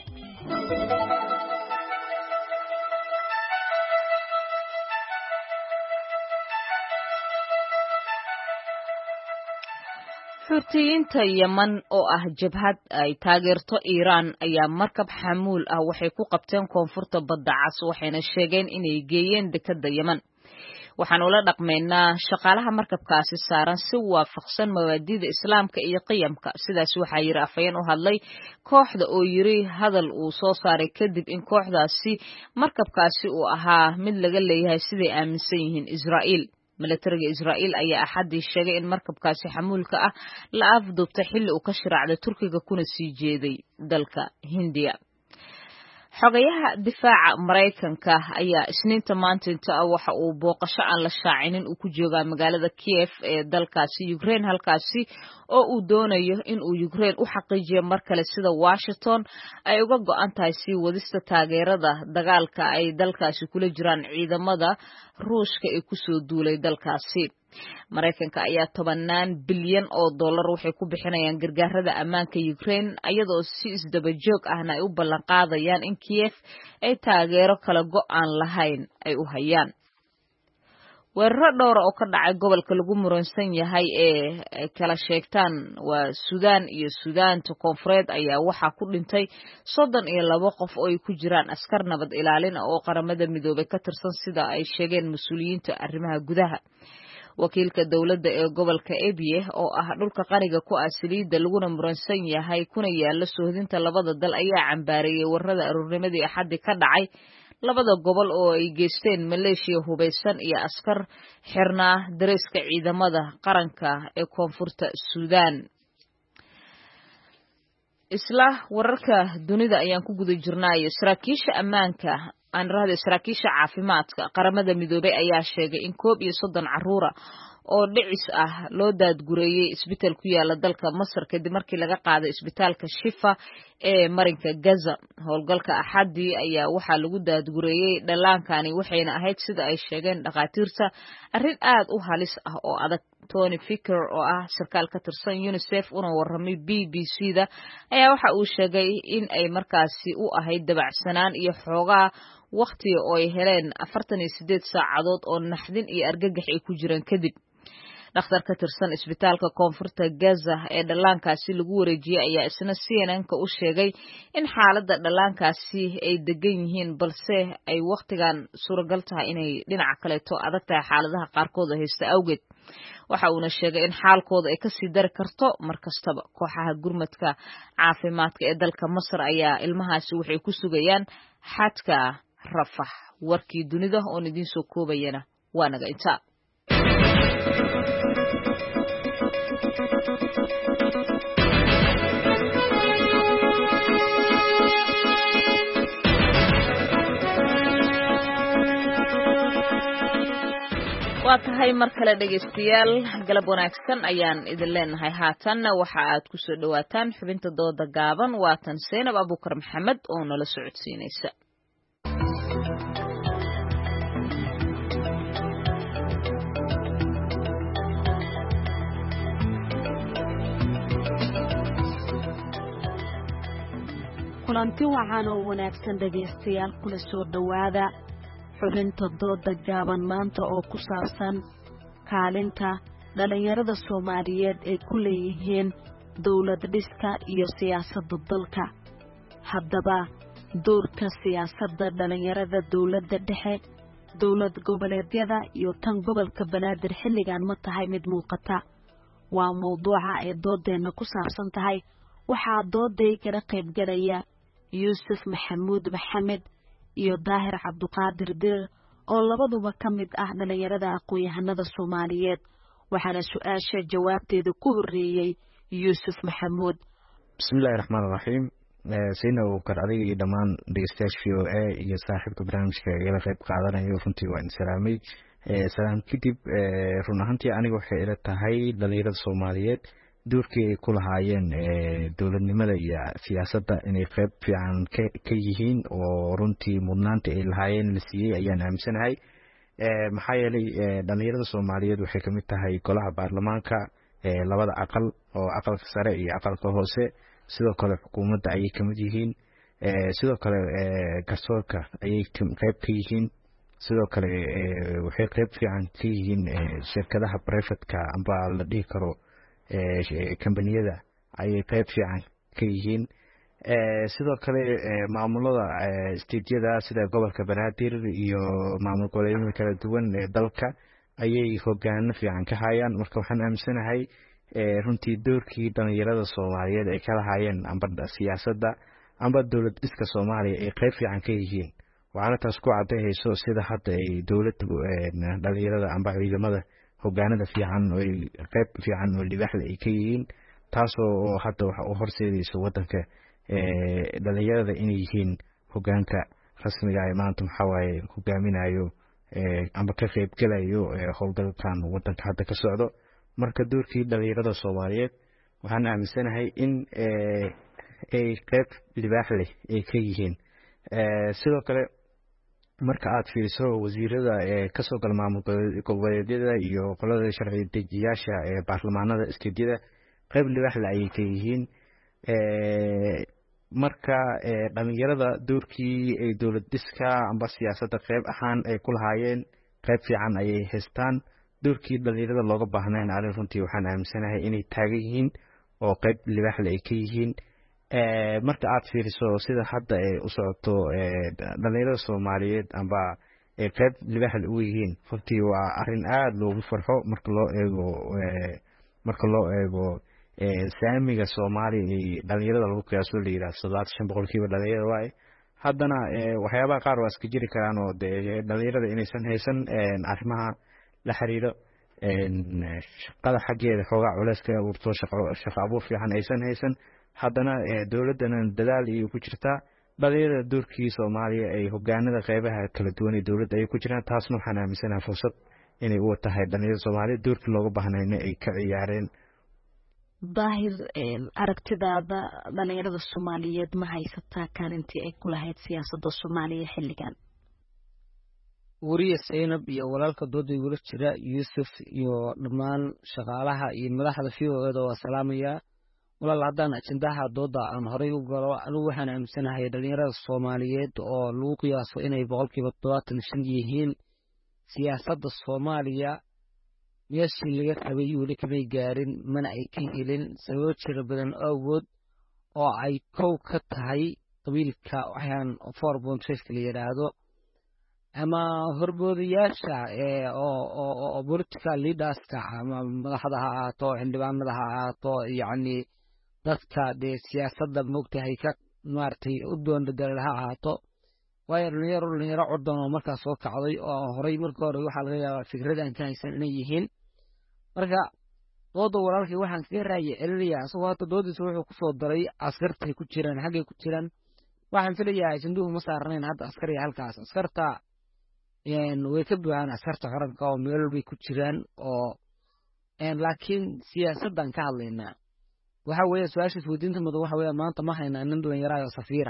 Xuutiyiinta Yemen oo ah jabhad ay taageerto Iiraan ayaa markab xamuul ah waxay ku qabteen koonfurta badda cas waxayna sheegeen inay geeyeen dekedda Yemen waxaan ula dhaqmaynaa shaqaalaha markabkaasi saaran si waafaqsan mabaadi'da islaamka iyo qiyamka sidaas waxaa yiri afayeen u hadlay kooxda oo yiri hadal uu soo saaray kadib in kooxdaasi markabkaasi uu ahaa mid laga leeyahay siday aaminsan yihiin Israa'iil militariga Israa'iil ayaa axadii sheegay in markabkaasi xamuulka ah la afduubtay xilli uu ka shiraacday Turkiga kuna sii jeeday dalka Hindiya xogayaha difaaca Mareykanka ayaa isniinta maanta waxa uu booqasho aan la shaacinin uu ku joogaa magaalada Kiev ee dalkaasi Ukraine halkaasi oo uu doonayo in uu Ukraine u xaqiijiyo mar kale sida Washington ay uga go'an tahay sii wadista taageerada dagaalka ay dalkaasi kula jiraan ciidamada Ruushka ee ku soo duulay dalkaasi Mareykanka ayaa 10 bilyan oo dollar waxay ku bixinayaan gargaarada ammaanka Ukraine iyadoo si isdaba joog ahna ay u ballan qaadayaan in Kiev ay taageero kala go'aan lahayn ay u hayaan weeraro dhowr oo ka dhacay gobolka lagu muransan yahay ee kala sheegtaan waa Suudaan iyo Suudaanta Koonfureed ayaa waxa ku dhintay 32 qof oo ay ku jiraan askar nabad ilaalin oo qaramada midoobay ka tirsan sida ay sheegeen mas'uuliyiinta arrimaha gudaha wakiilka dawladda ee gobolka Abyei oo ah dhulka qaniga ku asaliida laguna muransan yahay kuna yaala soohdinta labada dal ayaa cambaareeyay warrada aroornimadii axadii ka dhacay labada gobol oo ay geysteen Maleeshiya hubeysan iyo askar xirnaa dareeska ciidamada qaranka ee koonfurta Suudaan isla wararka dunida ayaan ku guda jirnaa saraakiisha ammaanka saraakiisha caafimaadka qaramada midoobay ayaa sheegay in 31 caruur oo dhicis ah loo daadgureeyay isbitaal ku yaala dalka Masar kadib markii laga qaaday isbitaalka Shifa ee marinka Gaza howlgalka axadii ayaa waxaa lagu daadgureeyay dhallaankani waxayna ahayd sida ay sheegeen dhaqaatiirta arrin aad u halis ah oo adag Tony Fiker oo ah sarkaal ka tirsan UNICEF una warramay BBC-da ayaa waxa uu sheegay in ay markaasi u ahayd dabacsanaan iyo xoogaa waqti oo ay heleen 48 saacadood oo naxdin iyo argagax ay ku jireen kadib dhakhtar ka tirsan isbitaalka koonfurta Gaza ee dhallaankaasi lagu wareejiyay ayaa isna CNN-ka u sheegay in xaaladda dhallaankaasi ay degan yihiin balse ay waqtigan suuragal tahay inay dhinaca kale adag tahay xaaladaha qaarkood haysta awgeed waxa uuna sheegay in xaalkooda ay ka sii dari karto markastaba kooxaha gurmadka caafimaadka ee dalka Masar ayaa ilmahaasi waxay ku sugayaan xadka Rafah warkii dunida oo idin soo koobayana waa naga intaa waa tahay mar kale dhageystayaal galab wanaagsan ayaan idin leenahay haatanna waxa aad ku soo dhawaataan xubinta dooda gaaban waatan Seenab Abuukar Maxamed oo nala socodsiinaysa kulanti wacan oo wanaagsan dhageystayaal kula soo dhawaada xubinta dooda gaaban maanta oo ku saabsan kaalinta dhalinyarada Soomaaliyeed ee ku leeyihiin dawlad dhiska iyo siyaasadda dalka haddaba doorka siyaasadda dhalinyarada dawladda dhexe dawlad goboleedyada iyo tan gobolka Banaadir xilligan ma tahay mid muuqata waa mowduuca ay doodeena ku saabsan tahay waxaa dooday kala qayb galaya Yuusuf Maxamuud Maxamed iyo Daahir Cabduqaadir Dir oo labaduba ka mid ah dhalinyarada aqoon-yahanada Soomaaliyeed waxaana su'aasha jawaabteeda ku horeeyay yuusuf maxamuud. bismillahi raxmaan raxiim. sayna uu kar adiga iyo dhammaan dhegeystayaasha v o a iyo saaxiibka barnaamijka igala qayb qaadanayo runtii waan salaamay. salaam kadib run ahaantii aniga waxay ila tahay dhalinyarada soomaaliyeed doorkii ay ku lahaayeen dowladnimada iyo siyaasadda inay qayb fiican ka yihiin oo runtii mudnaanta ay lahaayeen la siiyey ayaan aaminsanahay. maxaa yeelay dhalinyarada soomaaliyeed waxay kamid tahay golaha baarlamaanka labada aqal oo aqalka sare iyo aqalka hoose, sidoo kale xukuumadda ayay kamid yihiin, sidoo kale garsoorka ayay qayb ka yihiin, sidoo kale waxay qayb fiican ka yihiin shirkadaha privatka amba la dhihi karo kambaniyada ayay qayb fiican ka yihiin. sidoo kale maamulada steedyada sida gobolka banaadir iyo maamul goboleedyada kala duwan ee dalka ayay hogaano fiican ka hayaan. marka waxaan aaminsanahay runtii doorkii dhalinyarada soomaaliyeed ay ka lahaayeen amba siyaasadda amba dowlad dhiska soomaaliya ay qayb fiican ka yihiin. waxaana taas ku cadayhayso sida hadda ay dowladda dhalinyarada amba ciidamada hogaanada fiican oo qayb fiican oo libaaxda ay ka yihiin, taasoo hadda waxa u horseedayso wadanka dhalinyarada inay yihiin hogaanka rasmiga ah maanta maxaa waaye hogaaminayo amba ka qaybgalayo howlgalkan wadanka hadda ka socdo. marka doorkii dhalinyarada soomaaliyeed waxaan aaminsanahay in ay qayb libaax leh ay ka yihiin. sidoo kale marka aad fiiriso wasiirada kasoo gala maamul goboleedyada iyo qolada sharci dejiyaasha baarlamaanada isteedyada qayb libaax leh ayay ka yihiin. marka dhalinyarada doorkii ay dowlad dhiska amba siyaasadda qayb ahaan ay ku lahaayeen qayb fiican ayay haystaan. doorkii dhalinyarada looga baahnayn arrin runtii waxaan aaminsanahay inay taagan yihiin oo qayb libaaxle ay ka yihiin. marka aad fiiriso sida hadda ay u socoto dhalinyarada soomaaliyeed amba ay qayb libaaxle ugu yihiin, runtii waa arrin aada loogu farxo marka loo eego saamiga soomaaliya dhalinyarada lagu qiyaaso la yidhaah 75% dhalinyarada waaye. haddana waxyaabaha qaar waa iska jiri karaan oo dee dhalinyarada inaysan haysan arrimaha la xiriiro shaqada xaggeeda xoogaa culeyska abuurto shaqo abuur fiican aysan haysan. haddana dowladdana dadaal ayay ku jirtaa. dhalinyarada doorkii soomaaliya ay hogaanada qeybaha kala duwan ee dowladda ayay ku jiraan. taasna waxaan aaminsanahay fursad inay u tahay dhalinyarada soomaaliya doorkii looga baahnayna ay ka ciyaareen. daahir aragtidaada dhalinyarada soomaaliyeed ma haysataa kaalintii ay ku lahayd siyaasadda soomaaliya xilligan? wariye Zainab iyo walaalka dooda igula jira Yuusuf iyo dhammaan shaqaalaha iyo madaxda fiyoda waa salaamaya. walaal haddaan ajendaha dooda aan horey u galo, anigu waxaan aaminsanahay dhalinyarada soomaaliyeed oo lagu qiyaaso inay 75% yihiin siyaasadda soomaaliya meeshii laga qabay weli kamay gaarin, mana ay ka helin sababo jira badan awgood oo ay kow ka tahay qabiilka waxaan 4.5 la yiraahdo ama horboodayaasha oo political leaderska ama madaxda ha ahaato xildhibaanada ha ahaato yacni dadka dee siyaasadda moogtahay ka maartay u doon dadal ha ahaato. waayo dhalinyaro codon oo markaas soo kacday oo horey marka hore waxaa laga yaabaa fikradan ka haysan inay yihiin. marka dooda walaalkii waxaan kaga raayay celinayaa asagoo hata doodiisa wuxuu kusoo daray askartay ku jiraan xaggay ku jiraan. waxaan filayaa sanduuq ma saarnayn hadda askariya halkaas askarta way ka buuxaan askarta xoranka oo meel bay ku jiraan oo laakiin siyaasaddan ka hadlaynaa. waxa weeye su-aasha isweydiinta mudan waxa weeye maanta ma haynaa nin dhalinyaro oo safiira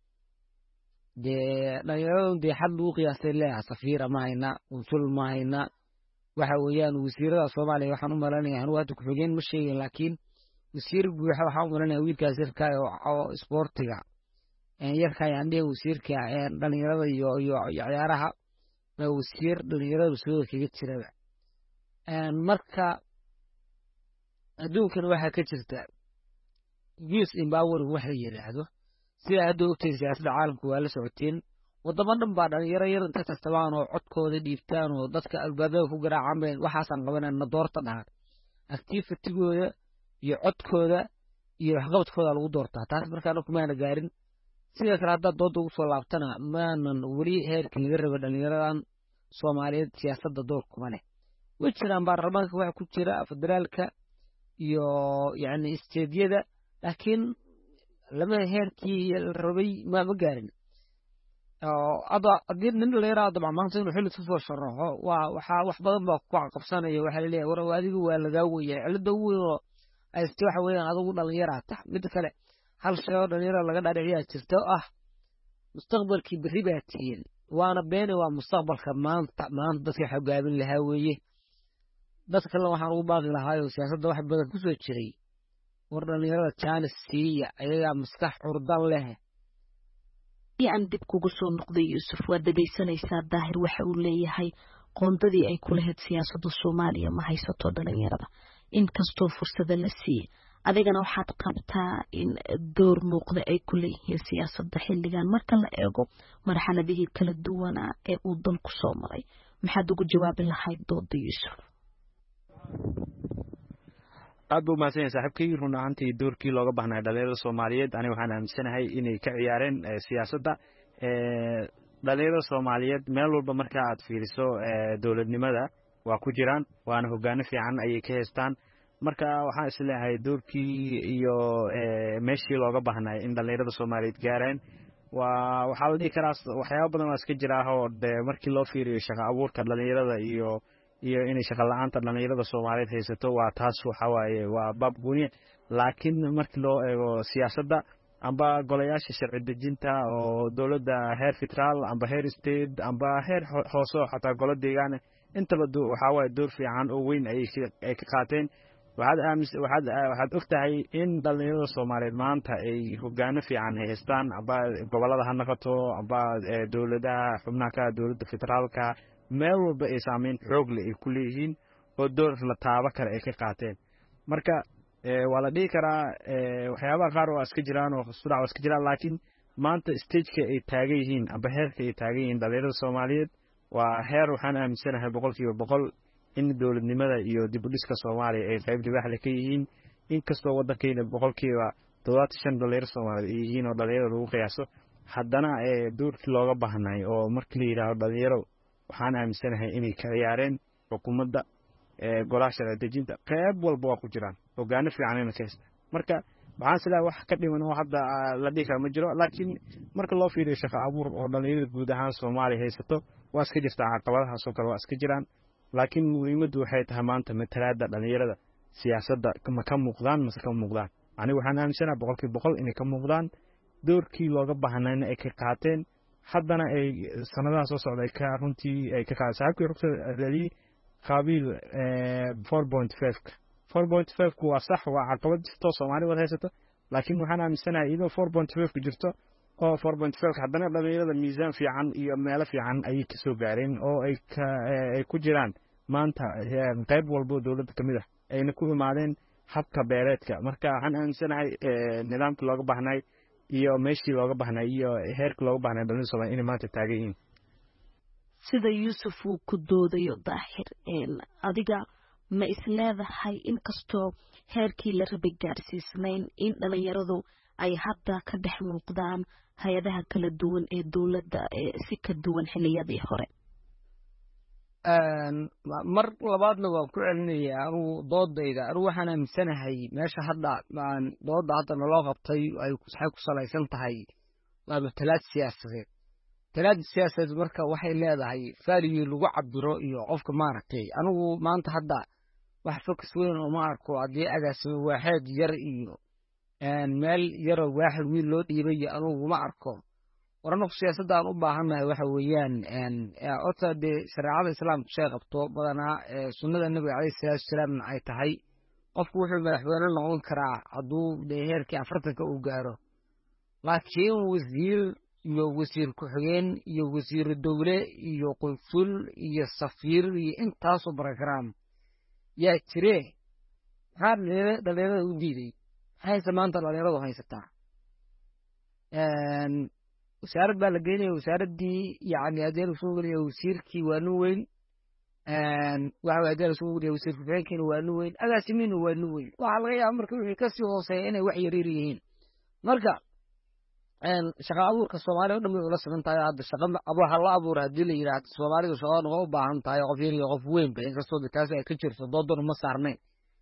dee dhalinyaradu dee xad lagu qiyaastay leeyahay safiira ma hayna, usul ma hayna. waxa weeyaan wasiirada Soomaaliya waxaan u maleynayaa anigu hadda ku-xigeen ma sheegin, laakiin wasiir buuxa waxaan u maleynayaa wiilkaas yarka oo isboortiga yarka ayaan dhihi wasiirka dhalinyarada iyo ciyaaraha wasiir dhalinyarada soo kaga jiraba. marka adduunkan waxaa ka jirta youth empowering wax la yiraahdo. sida hadda ogtay siyaasadda caalamku waa la socoteen, wadamo dhan baa dhalinyaro yar inta kastabaan oo codkooda dhiibtaan oo dadka albaabada ku garaacaan waxaasan qabanayna doorta dhahan activity-gooda iyo codkooda iyo waxqabadkooda lagu doortaa. taas markaan kumaana gaarin. sidoo kale haddaad dooda ugu soo laabtana maanan weli heerka laga raba dhalinyaradan Soomaaliyeed siyaasadda door kuma leh. way jiraan baarlamaanka waxa ku jira federaalka iyo yacni isteedyada laakiin lama heerkii la rabay ma gaarin haddii nin dhalinyaro dabcan maanta inuu xilli kasoo sharaxo waxaa wax badan baa ku qabsanaya waxaa laleeyahay war adigu waa lagaa weeyaa cilada ugu weyn oo hayste waxa weeyaan adigu dhalinyaraa tax midda kale hal shay oo dhalinyaro laga dhaadhiciyaa jirta oo ah mustaqbalkii berri baa tihiin waana beene waa mustaqbalka maanta dadka xogaabin lahaa weeye dad kalena waxaan ugu baaqi lahaayoo siyaasadda wax badan ku soo jiray war dhalinyarada jaanis siiya ayagaa maskax curdan leh aan dib kugu soo noqday Yuusuf waa dhageysanaysaa daahir waxa uu leeyahay qoondadii ay ku lahayd siyaasadda Soomaaliya ma haysato dhalinyarada inkastoo fursada la siiyay adigana waxaad qabtaa in door muuqda ay ku leeyihiin siyaasadda xilligan marka la eego marxaladihii kala duwan ee uu dalku soo maray maxaad ugu jawaabi lahayd dooda Yuusuf aad buu mahadsan yahay saaxiibkii run ahaantii doorkii looga baahnaa dhalinyarada Soomaaliyeed aniga waxaan aaminsanahay inay ka ciyaareen siyaasadda dhalinyarada Soomaaliyeed meel walba marka aad fiiriso dawladnimada waa ku jiraan waana hogaano fiican ayay ka heestaan marka waxaan isleeyahay doorkii iyo meeshii looga baahnaa in dhalinyarada Soomaaliyeed gaareen waxaa la dhihi karaa waxyaabo badan oo iska jira oo markii loo fiiriyo shaqo abuurka dhalinyarada iyo inay shaqo la'aanta dhalinyarada Soomaaliyeed haysato waa taas waxa waaye waa baab gooni laakiin markii loo eego siyaasadda amba golayaasha sharci dejinta oo dawladda heer federaal amba heer state amba heer hoose xataa golo deegaan intaba waxa waaye door fiican oo weyn ay ka qaateen waxaad ogtahay in dhalinyarada Soomaaliyeed maanta ay hogaano fiican haystaan amba gobolada ha noqoto amba dawladaha xubnaha ka dawladda federaalka meel walba ay saameyn xoog leh ay ku leeyihiin oo door la taaba kale ay ka qaateen marka waa la dhihi karaa waxyaabaha qaar waa iska jiraan oo surac waa iska jiraan laakiin maanta stageka ay taagan yihiin amba heerka ay taagan yihiin dhalinyarada Soomaaliyeed waa heer waxaan aaminsanahay 100% in dawladnimada iyo dib u dhiska Soomaaliya ay qayb libaax leh ka yihiin inkastoo waddankeena 75% dhalinyaro Soomaaliyeed ay yihiin oo dhalinyarada lagu qiyaaso haddana doorkii looga baahnay oo markii la yiraahdo dhalinyaro waxaan aaminsanahay inay ka ciyaareen xukuumadda golaha sharci dejinta qayb walba waa ku jiraan hogaano fiican inay ka heestaan marka waxaan isleeyahay wax ka dhiman oo hadda la dhihi karo ma jiro laakiin marka loo fiiriyo shaqo abuur oo dhalinyarada guud ahaan Soomaaliya haysato waa iska jirtaa caqabadahaas oo kale waa iska jiraan laakiin muhiimaddu waxay tahay maanta matalaadda dhalinyarada siyaasadda ma ka muuqdaan mase ka muuqdaan aniga waxaan aaminsanahay 100% inay ka muuqdaan doorkii looga baahnayna ay ka qaateen haddana ay sanadaha soo socday ka runtii ay ka qaadeen saaxiibkii rugta raadiyey qaabiil 4.5 waa sax waa caqabad jirto Soomaali wada haysato laakiin waxaan aaminsanahay iyadoo 4.5 jirto oo 4.5 haddana dhalinyarada miisaan fiican iyo meelo fiican ayay ka soo gaareen oo ay ku jiraan maanta qayb walba dawladda kamid ah ayna ku imaadeen habka beereedka marka waxaan aaminsanahay nidaamkii looga baahnay iyo meeshii looga baahnay iyo heerkii looga baahnay dhalinyarada Soomaaliyeed inay maanta taagan yihiin sida Yuusuf uu ku doodayo daahir adiga ma isleedahay inkastoo heerkii la rabay gaarsiisnayn in dhalinyaradu ay hadda ka dhex muuqdaan hay'adaha kala duwan ee dawladda si ka duwan xilliyadii hore mar labaadna waan ku celinayaa anigu doodayda anigu waxaan aaminsanahay meesha hadda doodda hadda naloo qabtay waxay ku salaysan tahay waa matalaad siyaasadeed matalaada siyaasadeed marka waxay leedahay value lagu cabiro iyo qofka maaragtay anigu maanta hadda wax focus weyn oo ma arko haddii agaasimo waaxeed yar iyo meel yaroo waaxid wiil loo dhiibay anigu ma arko waranaku siyaasadda aan u baahannahay waxa weeyaan horta dee shareecada islaamku shay qabto badanaa sunnada nebiga calayhi salaatu wasalaamna ay tahay qofku wuxuu madaxweyne noqon karaa hadduu dee heerkii 40 uu gaaro laakiin wasiir iyo wasiir ku-xigeen iyo wasiiru dowle iyo qunsul iyo safiir iyo intaasoo barakaraam yaa jire maxaa dhalinyarada u diiday maxayse maanta dhalinyaradu haysataa wasaarad baa la geynaya wasaaraddii yacni haddii lagu soo geliya wasiirkii waa nin weyn waxa haddii lagu soo geliya wasiir ku-xigeenkiina waa nin weyn agaasimiina waa nin weyn waxaa laga yaaba marka wixii kasii hooseeya inay wax yaryar yihiin marka shaqa abuurka Soomaaliya oo dhan way ula siman tahay hadda shaqa hala abuur haddii la yiraahdo Soomaalidu shaqo u baahan tahay qof yar iyo qof weyn ba inkastoo taas ay ka jirto doodon ma saarnay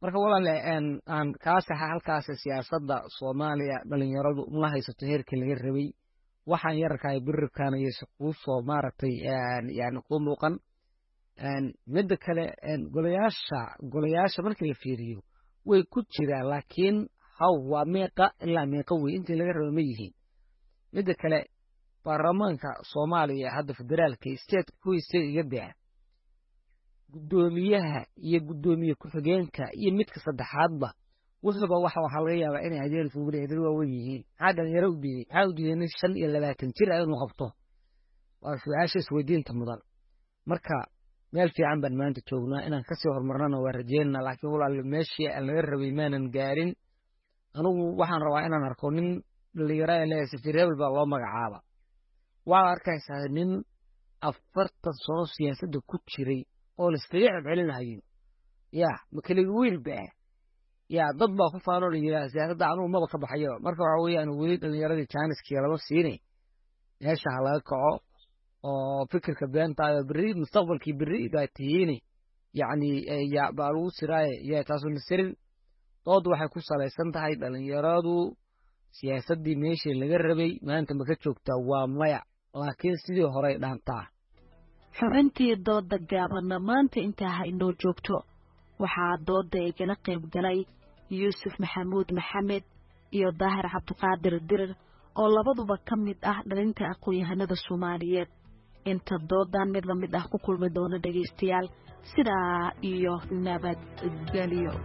marka walaale aan ka saxa halkaas siyaasadda Soomaaliya dhalinyaradu uma haysato heerkii laga rabay waxaan yarkaay birkan iyo shaqo soo maartay yani ku muuqan midda kale golayaasha markii la fiiriyo way ku jiraan laakiin waa meeqa ilaa meeqa way intii laga rabo ma yihiin midda kale baarlamaanka Soomaaliya hadda federaalka state ku iga baa gudoomiyaha iyo gudoomiye ku-xigeenka iyo midka saddexaadba wuxuuba waxa laga yaabaa inay adeer fuuleeyeen waa yihiin hadan yarow bi caawdiyeen 25 jir ay noqoto waa su'aasha isweydiinta mudan marka meel fiican baan maanta joognaa inaan ka soo hormarnana waa rajeynaa laakiin walaal meeshii aan laga rabay maanan gaarin anigu waxaan rabaa inaan arko nin dhalinyaro ah ee safiirable baa loo magacaaba waa arkaysaa nin 40 sano siyaasadda ku jiray oo la iskaga celinayo makaliga wiil baa dad baa ku faano siyaasadda anigu maba ka baxayo marka waxa weeyaan weli dhalinyaradii Chinese laba siinay meesha laga kaco oo fikirka beenta iyo bari mustaqbalkii bari ay tahiini yani baa lagu siray taasoo nasirin dood waxay ku salaysan tahay dhalinyaradu siyaasaddii meeshii laga rabay maanta ma ka joogtaa waa maya laakiin sidii hore dhaantaa xubintii dooda gaabanna maanta intaa ha inoo joogto waxaa dooda igala qayb galay Yuusuf Maxamuud Maxamed iyo Daahir Cabdiqaadir Dirir oo labaduba ka mid ah dhalinta aqoon-yahanada Soomaaliyeed inta doodan mid la mid ah ku kulmi doona dhageystayaal sidaa iyo nabadgelyo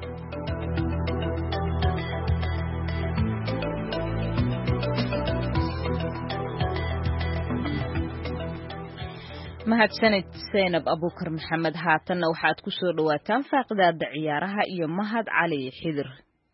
mahadsanid Zainab Abuukar Maxamed haatanna waxaad ku soo dhawaataan faaqidaada ciyaaraha iyo Mahad Cali Xidir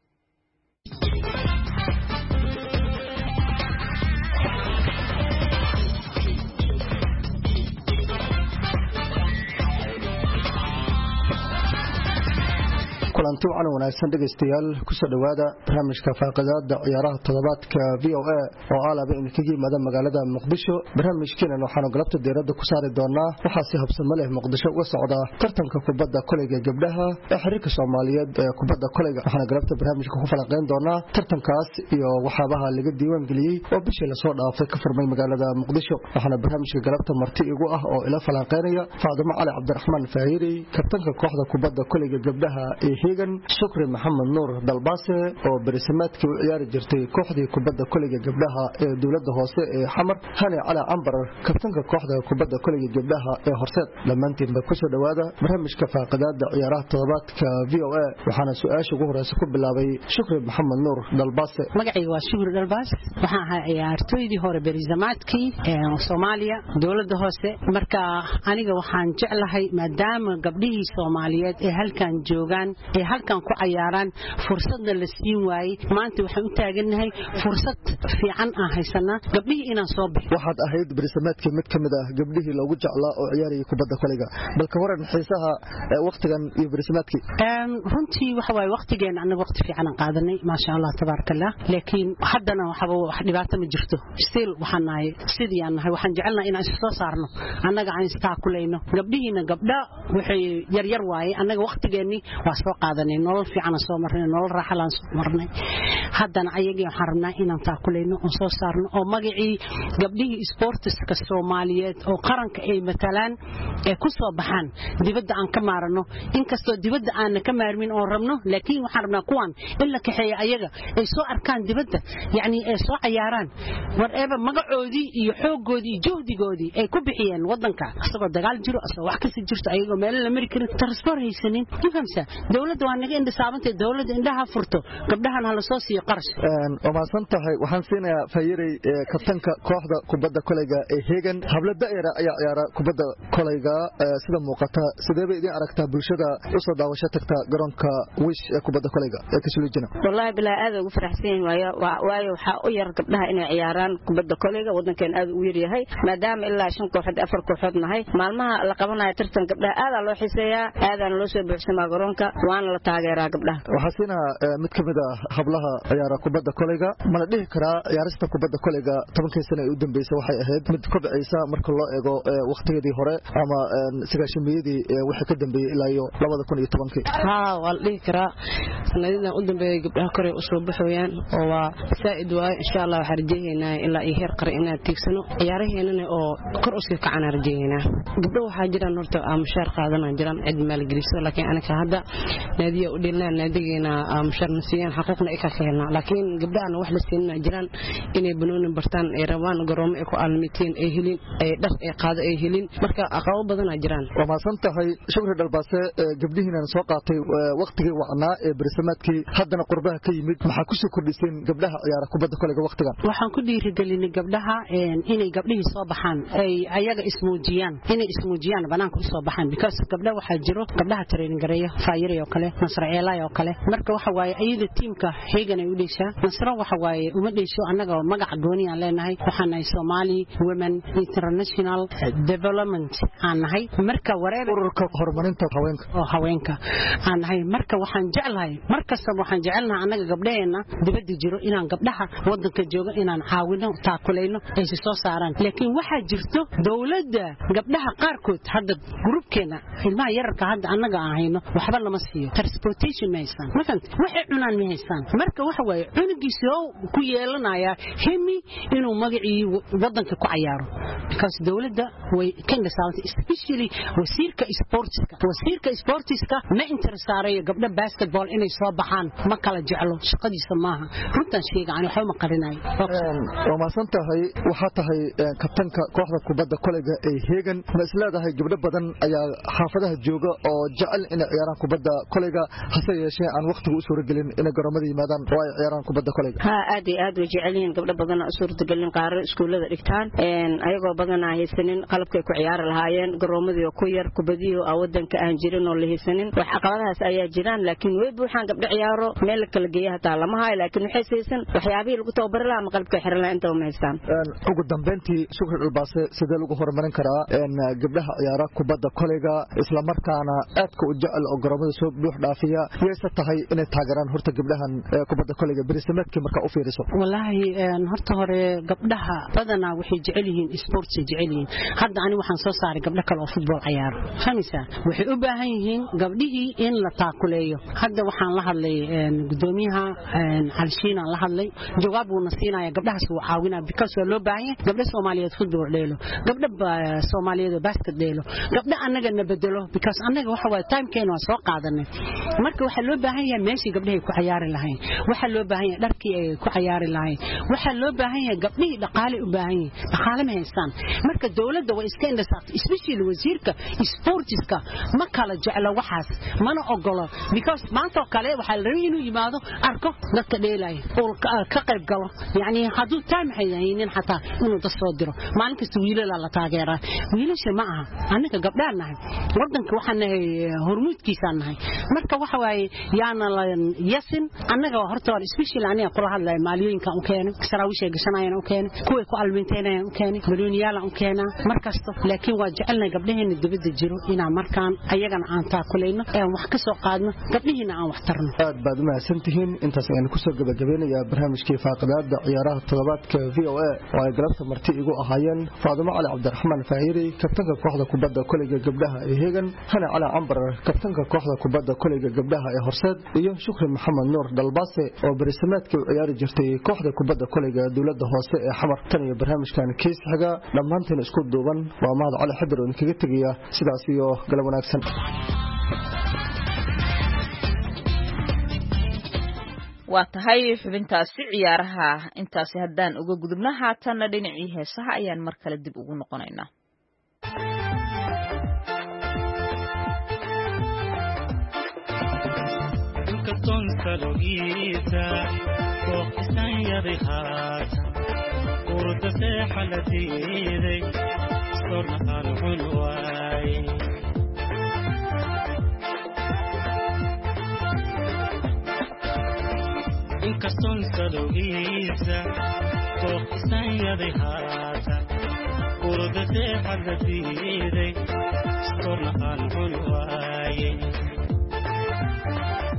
kulanti wacan wanaagsan dhageystayaal ku soo dhawaada barnaamijka faaqidaada ciyaaraha toddobaadka VOA oo aalaba in kaga yimaada magaalada Muqdisho barnaamijkeena waxaanu galabta diiradda ku saari doonaa waxa si habsamo leh Muqdisho uga socda tartanka kubadda kolayga gabdhaha ee xiriirka Soomaaliyeed ee kubadda kolayga waxaana galabta barnaamijka ku falanqeyn doonaa tartankaas iyo waxyaabaha laga diiwaan geliyay oo bishii la soo dhaafay ka furmay magaalada Muqdisho waxaana barnaamijka galabta marti igu ah oo ila falanqeynaya Faadimo Cali Cabdiraxmaan Faahiri kabtanka kooxda kubadda kolayga gabdhaha ee Shukri Maxamed Nuur Dalbaase oo bariisamaadkii u ciyaari jirtay kooxdii kubadda kolayga gabdhaha ee dawladda hoose ee Xamar Hani Cali Cambar kabtanka kooxda kubadda kolayga gabdhaha ee Horseed dhamaantiin ba ku soo dhawaada barnaamijka faaqidaada ciyaaraha toddobaadka VOA waxaana su'aasha ugu horeysa ku bilaabay Shukri Maxamed Nuur Dalbaase magacaygu waa Shukri Dalbaase waxaan ahaa ciyaartoydii hore bariisamaadkii ee Soomaaliya dawladda hoose marka aniga waxaan jeclahay maadaama gabdhihii Soomaaliyeed ee halkan joogaan halkan ku ciyaaraan fursadna la siin waayay maanta waxaan u taaganahay fursad fiican aan haysanaa gabdhihii inaan soo bixin waxaad ahayd bariisamaadkii mid ka mid ah gabdhihii loogu jeclaa oo ciyaarayay kubadda kolayga balka waran xiisaha waqtigan iyo bariisamaadkii runtii waxa waaye waqtigeena anaga waqti fiican aan qaadanay maasha Allah tabarakallah laakiin haddana wax dhibaato ma jirto still waxaan nahay sidii aan nahay waxaan jecelnahay inaan soo saarno annaga aan istaa kuleyno gabdhihiina gabdha waxay yar waaye annaga waqtigeeni waa soo qaadanay nolol fiican soo marnay nolol raaxo laan soo marnay haddana ayagii waxaan rabnaa inaan taakulayno oo soo saarno oo magacii gabdhihii sportiska Soomaaliyeed oo qaranka ay matalaan ee ku soo baxaan dibadda aan ka maarano inkastoo dibadda aan ka maarmin oo rabno laakiin waxaan rabnaa kuwan in la kaxeeyo ayaga ay soo arkaan dibadda yani ay soo ciyaaraan whatever magacoodii iyo xoogoodii iyo juhdigoodii ay ku bixiyeen wadanka asagoo dagaal jiro asagoo wax kasi jirto ayagoo meel la mari karin transport haysanin ifhamsa dawladda waa naga indhasaabantay dawladda indhaha furto gabdhahan hala soo siiyo qarash ma santahay waxaan siinayaa Faahiri kabtanka kooxda kubadda kolayga ee Hegan habla daa'ira ayaa ciyaara kubadda kolayga sida muuqata sidee bay idin aragtaa bulshada u soo daawasho tagta garoonka Wish ee kubadda kolayga ee Kisulijina wallahi bilaa aad ugu faraxsan waayo waxa u yar gabdhaha inay ciyaaraan kubadda kolayga wadankan aad u yar yahay maadaama ilaa 5 kooxood 4 kooxood nahay maalmaha la qabanayo tartan gabdhaha aad loo xiiseeyaa aadana loo soo buuxsamaa garoonka waan la taageeraa gabdhaha waxaa siina mid ka mid ah hablaha ciyaara kubadda kolayga mana dhihi karaa ciyaarista kubadda kolayga 10 sano ee u dambeysay waxay ahayd mid kobcaysa marka loo eego waqtigeedii hore ama sagaashamiyadii wixii ka dambeeyay ilaa iyo 2010 waa la dhihi karaa sanadidan u dambeeyay gabdhaha kore u soo baxayaan oo waa saa'id waay insha Allah waxaan rajaynaynaa ilaa ay heer qaran inaan tiigsano ciyaaraheena oo kor u sii kacana rajaynaynaa gabdho waxaa jiraan horta mushaar qaadanaan jiraan cid maalgeliso laakiin anaka hadda naadiya u dhilnaa naadigeena mushaar nasiyan xaquuqna ay ka keenna laakiin gabdhaha wax la siinaa jiraan inay banooni bartaan ay rabaan garoomo ay ku almiteen ay helin ay dhar ay qaado ay helin marka aqoon badan jiraan waa maasan tahay shukri dalbaase gabdhihiina soo qaatay waqtigii wacnaa ee barsamaadkii haddana qurbaha ka yimid maxaa ku soo kordhiseen gabdhaha ciyaara kubadda kolayga waqtigan waxaan ku dhiirigelinay gabdhaha inay gabdhihii soo baxaan ay ayaga ismuujiyaan banaanka u soo baxaan because gabdhaha waxaa jiro gabdhaha training gareeya faayiri oo kale nasra eelay oo kale marka waxa waaye ayada teamka xeegan ay u dheeshaa nasra waxa waaye uma dheesho annaga magac gooni aan leenahay waxaan nahay Somali Women International Development aan nahay marka wareer ururka horumarinta haweenka aan nahay marka waxaan jeclahay markasta waxaan jecelnahay annaga gabdhaheena dibadda jiro inaan gabdhaha wadanka jooga inaan caawino taakulayno ay soo saaraan laakiin waxa jirto dawladda gabdhaha qaarkood hadda groupkeena ilmaha yararka hadda annaga aan hayno waxba lama siiyo transportation ma haysan waxay cunaan ma haysan marka waxa waaye cunugiisoo ku yeelanaya hemi inuu magacii wadanka ku ciyaaro because dawladda way ka nasaaltay especially wasiirka sportska ma interesaarayo gabdha basketball inay soo baxaan ma kala jeclo shaqadiisa maaha runtan sheegaan waxa ma qarinayo waa maasan tahay waxa tahay kabtanka kooxda kubadda kolayga ee Hegan ma isleedahay gabdho badan ayaa xaafadaha jooga oo jecel inay ciyaaraan kubadda kolayga hase yeeshee aan waqtigu u suuragelin inay garoomada yimaadaan oo ay ciyaaraan kubadda kolayga aad way jecelyihiin gabdho badan oo suurtagelin qaar iskuulada dhigtaan ayagoo badan haysanin qalabkay ku ciyaari lahaayeen garoomadii ku yar kubadiyo wadanka aan jirin oo la haysanin wax caqabadahaas ayaa jiraan laakiin way buuxaan gabdho ciyaaro meel kala geeyaha taa lama hayo laakiin waxay saysan waxyaabihii lagu tababar lahaa qalabka xiran la inta uma haystaan ugu dambeyntii shukri dalbaase sidee lagu horumarin karaa gabdhaha ciyaara kubadda kolayga isla markaana aadka u jecel oo garoomada soo buux dhaafiya yeesa tahay inay taageeraan horta gabdhahan kubadda kolayga barisameedkii marka u fiiriso wallahi horta hore gabdhaha badanaa waxay jecel yihiin sports jecel yihiin hadda ani waxaan soo saaray gabdho kale oo football ciyaaro khamisa waxay u baahan yihiin gabdhihii in la taakuleeyo hadda waxaan la hadlay gudoomiyaha Alshiina la hadlay jawaab uu nasiinaya gabdhahaas uu caawinaa because waa loo baahan yahay gabdho Soomaaliyeed football dheelo gabdho Soomaaliyeed basket dheelo gabdho annaga nabadalo because annaga waxa waa time-keena waa soo qaadanay marka waxa loo baahan yahay meeshii gabdhaha ku ciyaari lahayn waxa loo baahan yahay dharkii ay ku ciyaari lahayn waxa loo baahan yahay gabdhihii dhaqaale u baahan yahay dhaqaale ma haystaan marka dawladda way iska indhasaartay especially wasiirka sportska ma kala jeclo waxaas mana ogolo because maanta kale waxa la rabaa inuu yimaado arko dadka dheelay oo ka qayb galo yani haduu time haynin xataa inuu soo diro maalin kasta wiilal la taageeraa wiilasha ma aha anaga gabdhaan nahay wadanka waxaan nahay hormuudkiisaan nahay marka waxa waaye yaana la yasin anaga horta especially aniga kula hadlay maaliyinka u keenay saraawisha gashanayaan u keenay kuwa ku alminteynayaan u keenay milyoonyaal u keenay markasto laakiin waa jecelnay gabdhaheena dibadda jiro inaan markaan ayagana aan taakulayno ee wax ka soo qaadno gabdhihiina aan wax tarno aad baad u mahadsantihiin intaas ayaan ku soo gabagabeynayaa barnaamijkii faaqadaada ciyaaraha toddobaadka VOA oo ay galabta marti igu ahaayeen Faadimo Cali Cabdiraxmaan Faahiri kabtanka kooxda kubadda kolayga gabdhaha ee Hegan Hana Cali Cambar kabtanka kooxda kubadda kolayga gabdhaha ee Horseed iyo Shukri Maxamed Nuur Dalbaase oo barisameedkii u ciyaari jirtay kooxda kubadda kolayga dawladda hoose ee Xamar tan iyo barnaamijkan kiis xiga dhamaanteen isku duuban waa mahad cali xadir oo kaga tagaya sidaas iyo galab wanaagsan waa tahay xubintaasi ciyaaraha intaasi haddaan uga gudubna haatanna dhinacii heesaha ayaan mar kale dib ugu noqonaynaa inkastoo sadowgiisa kooxsan yaday haata urudade xaladiiday storna aan xun waaye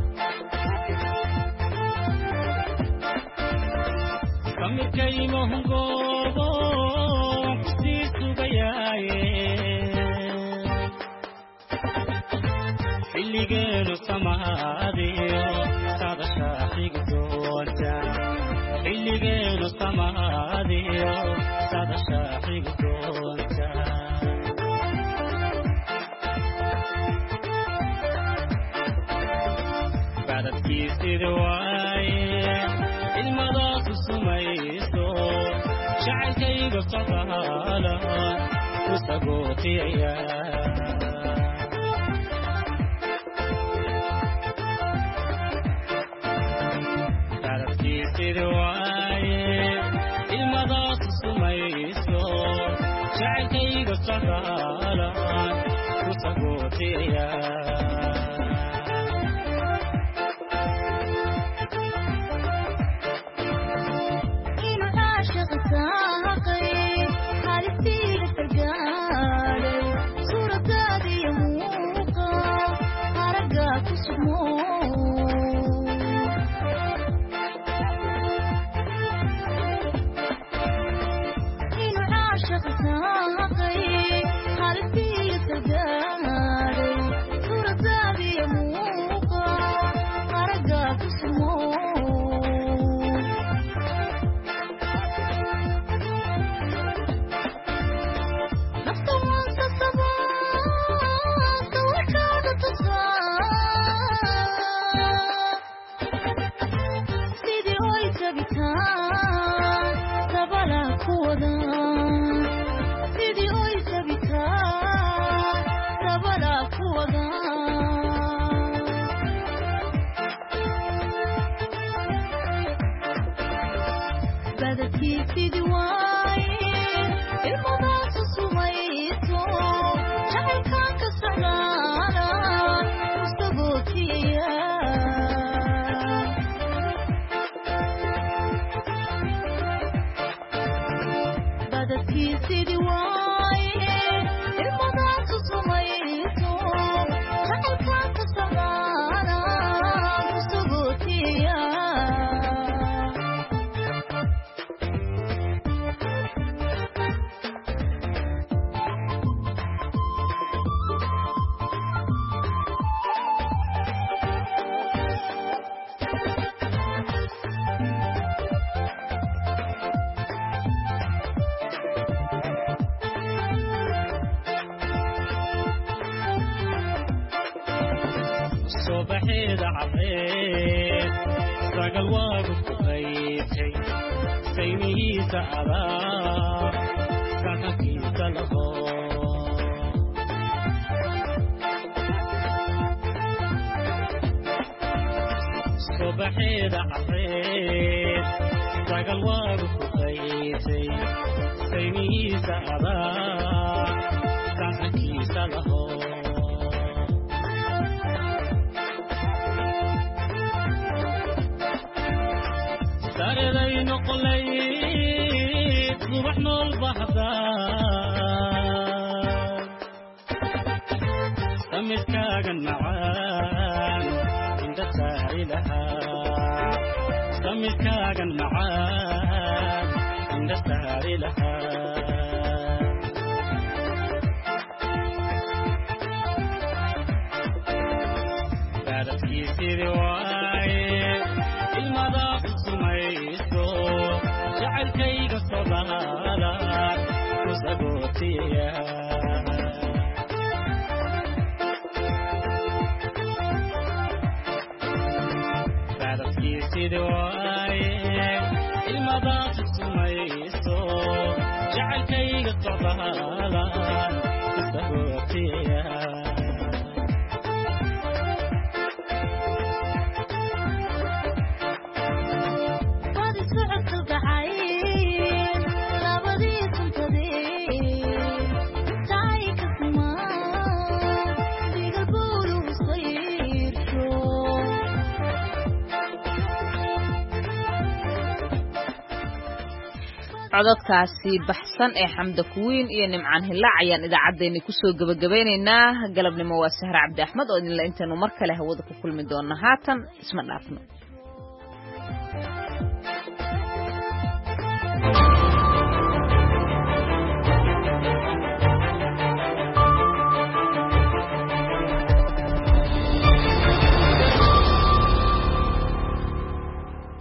codadkaasi baxsan ee xamda kuwiin iyo nimcaan hilaac ayaan idaacaddeenni kusoo gabagabeynaynaa galabnimo waa sahre cabdi axmed oo idinla intaanu mar kale hawada ku kulmi doona haatan isma dhaafno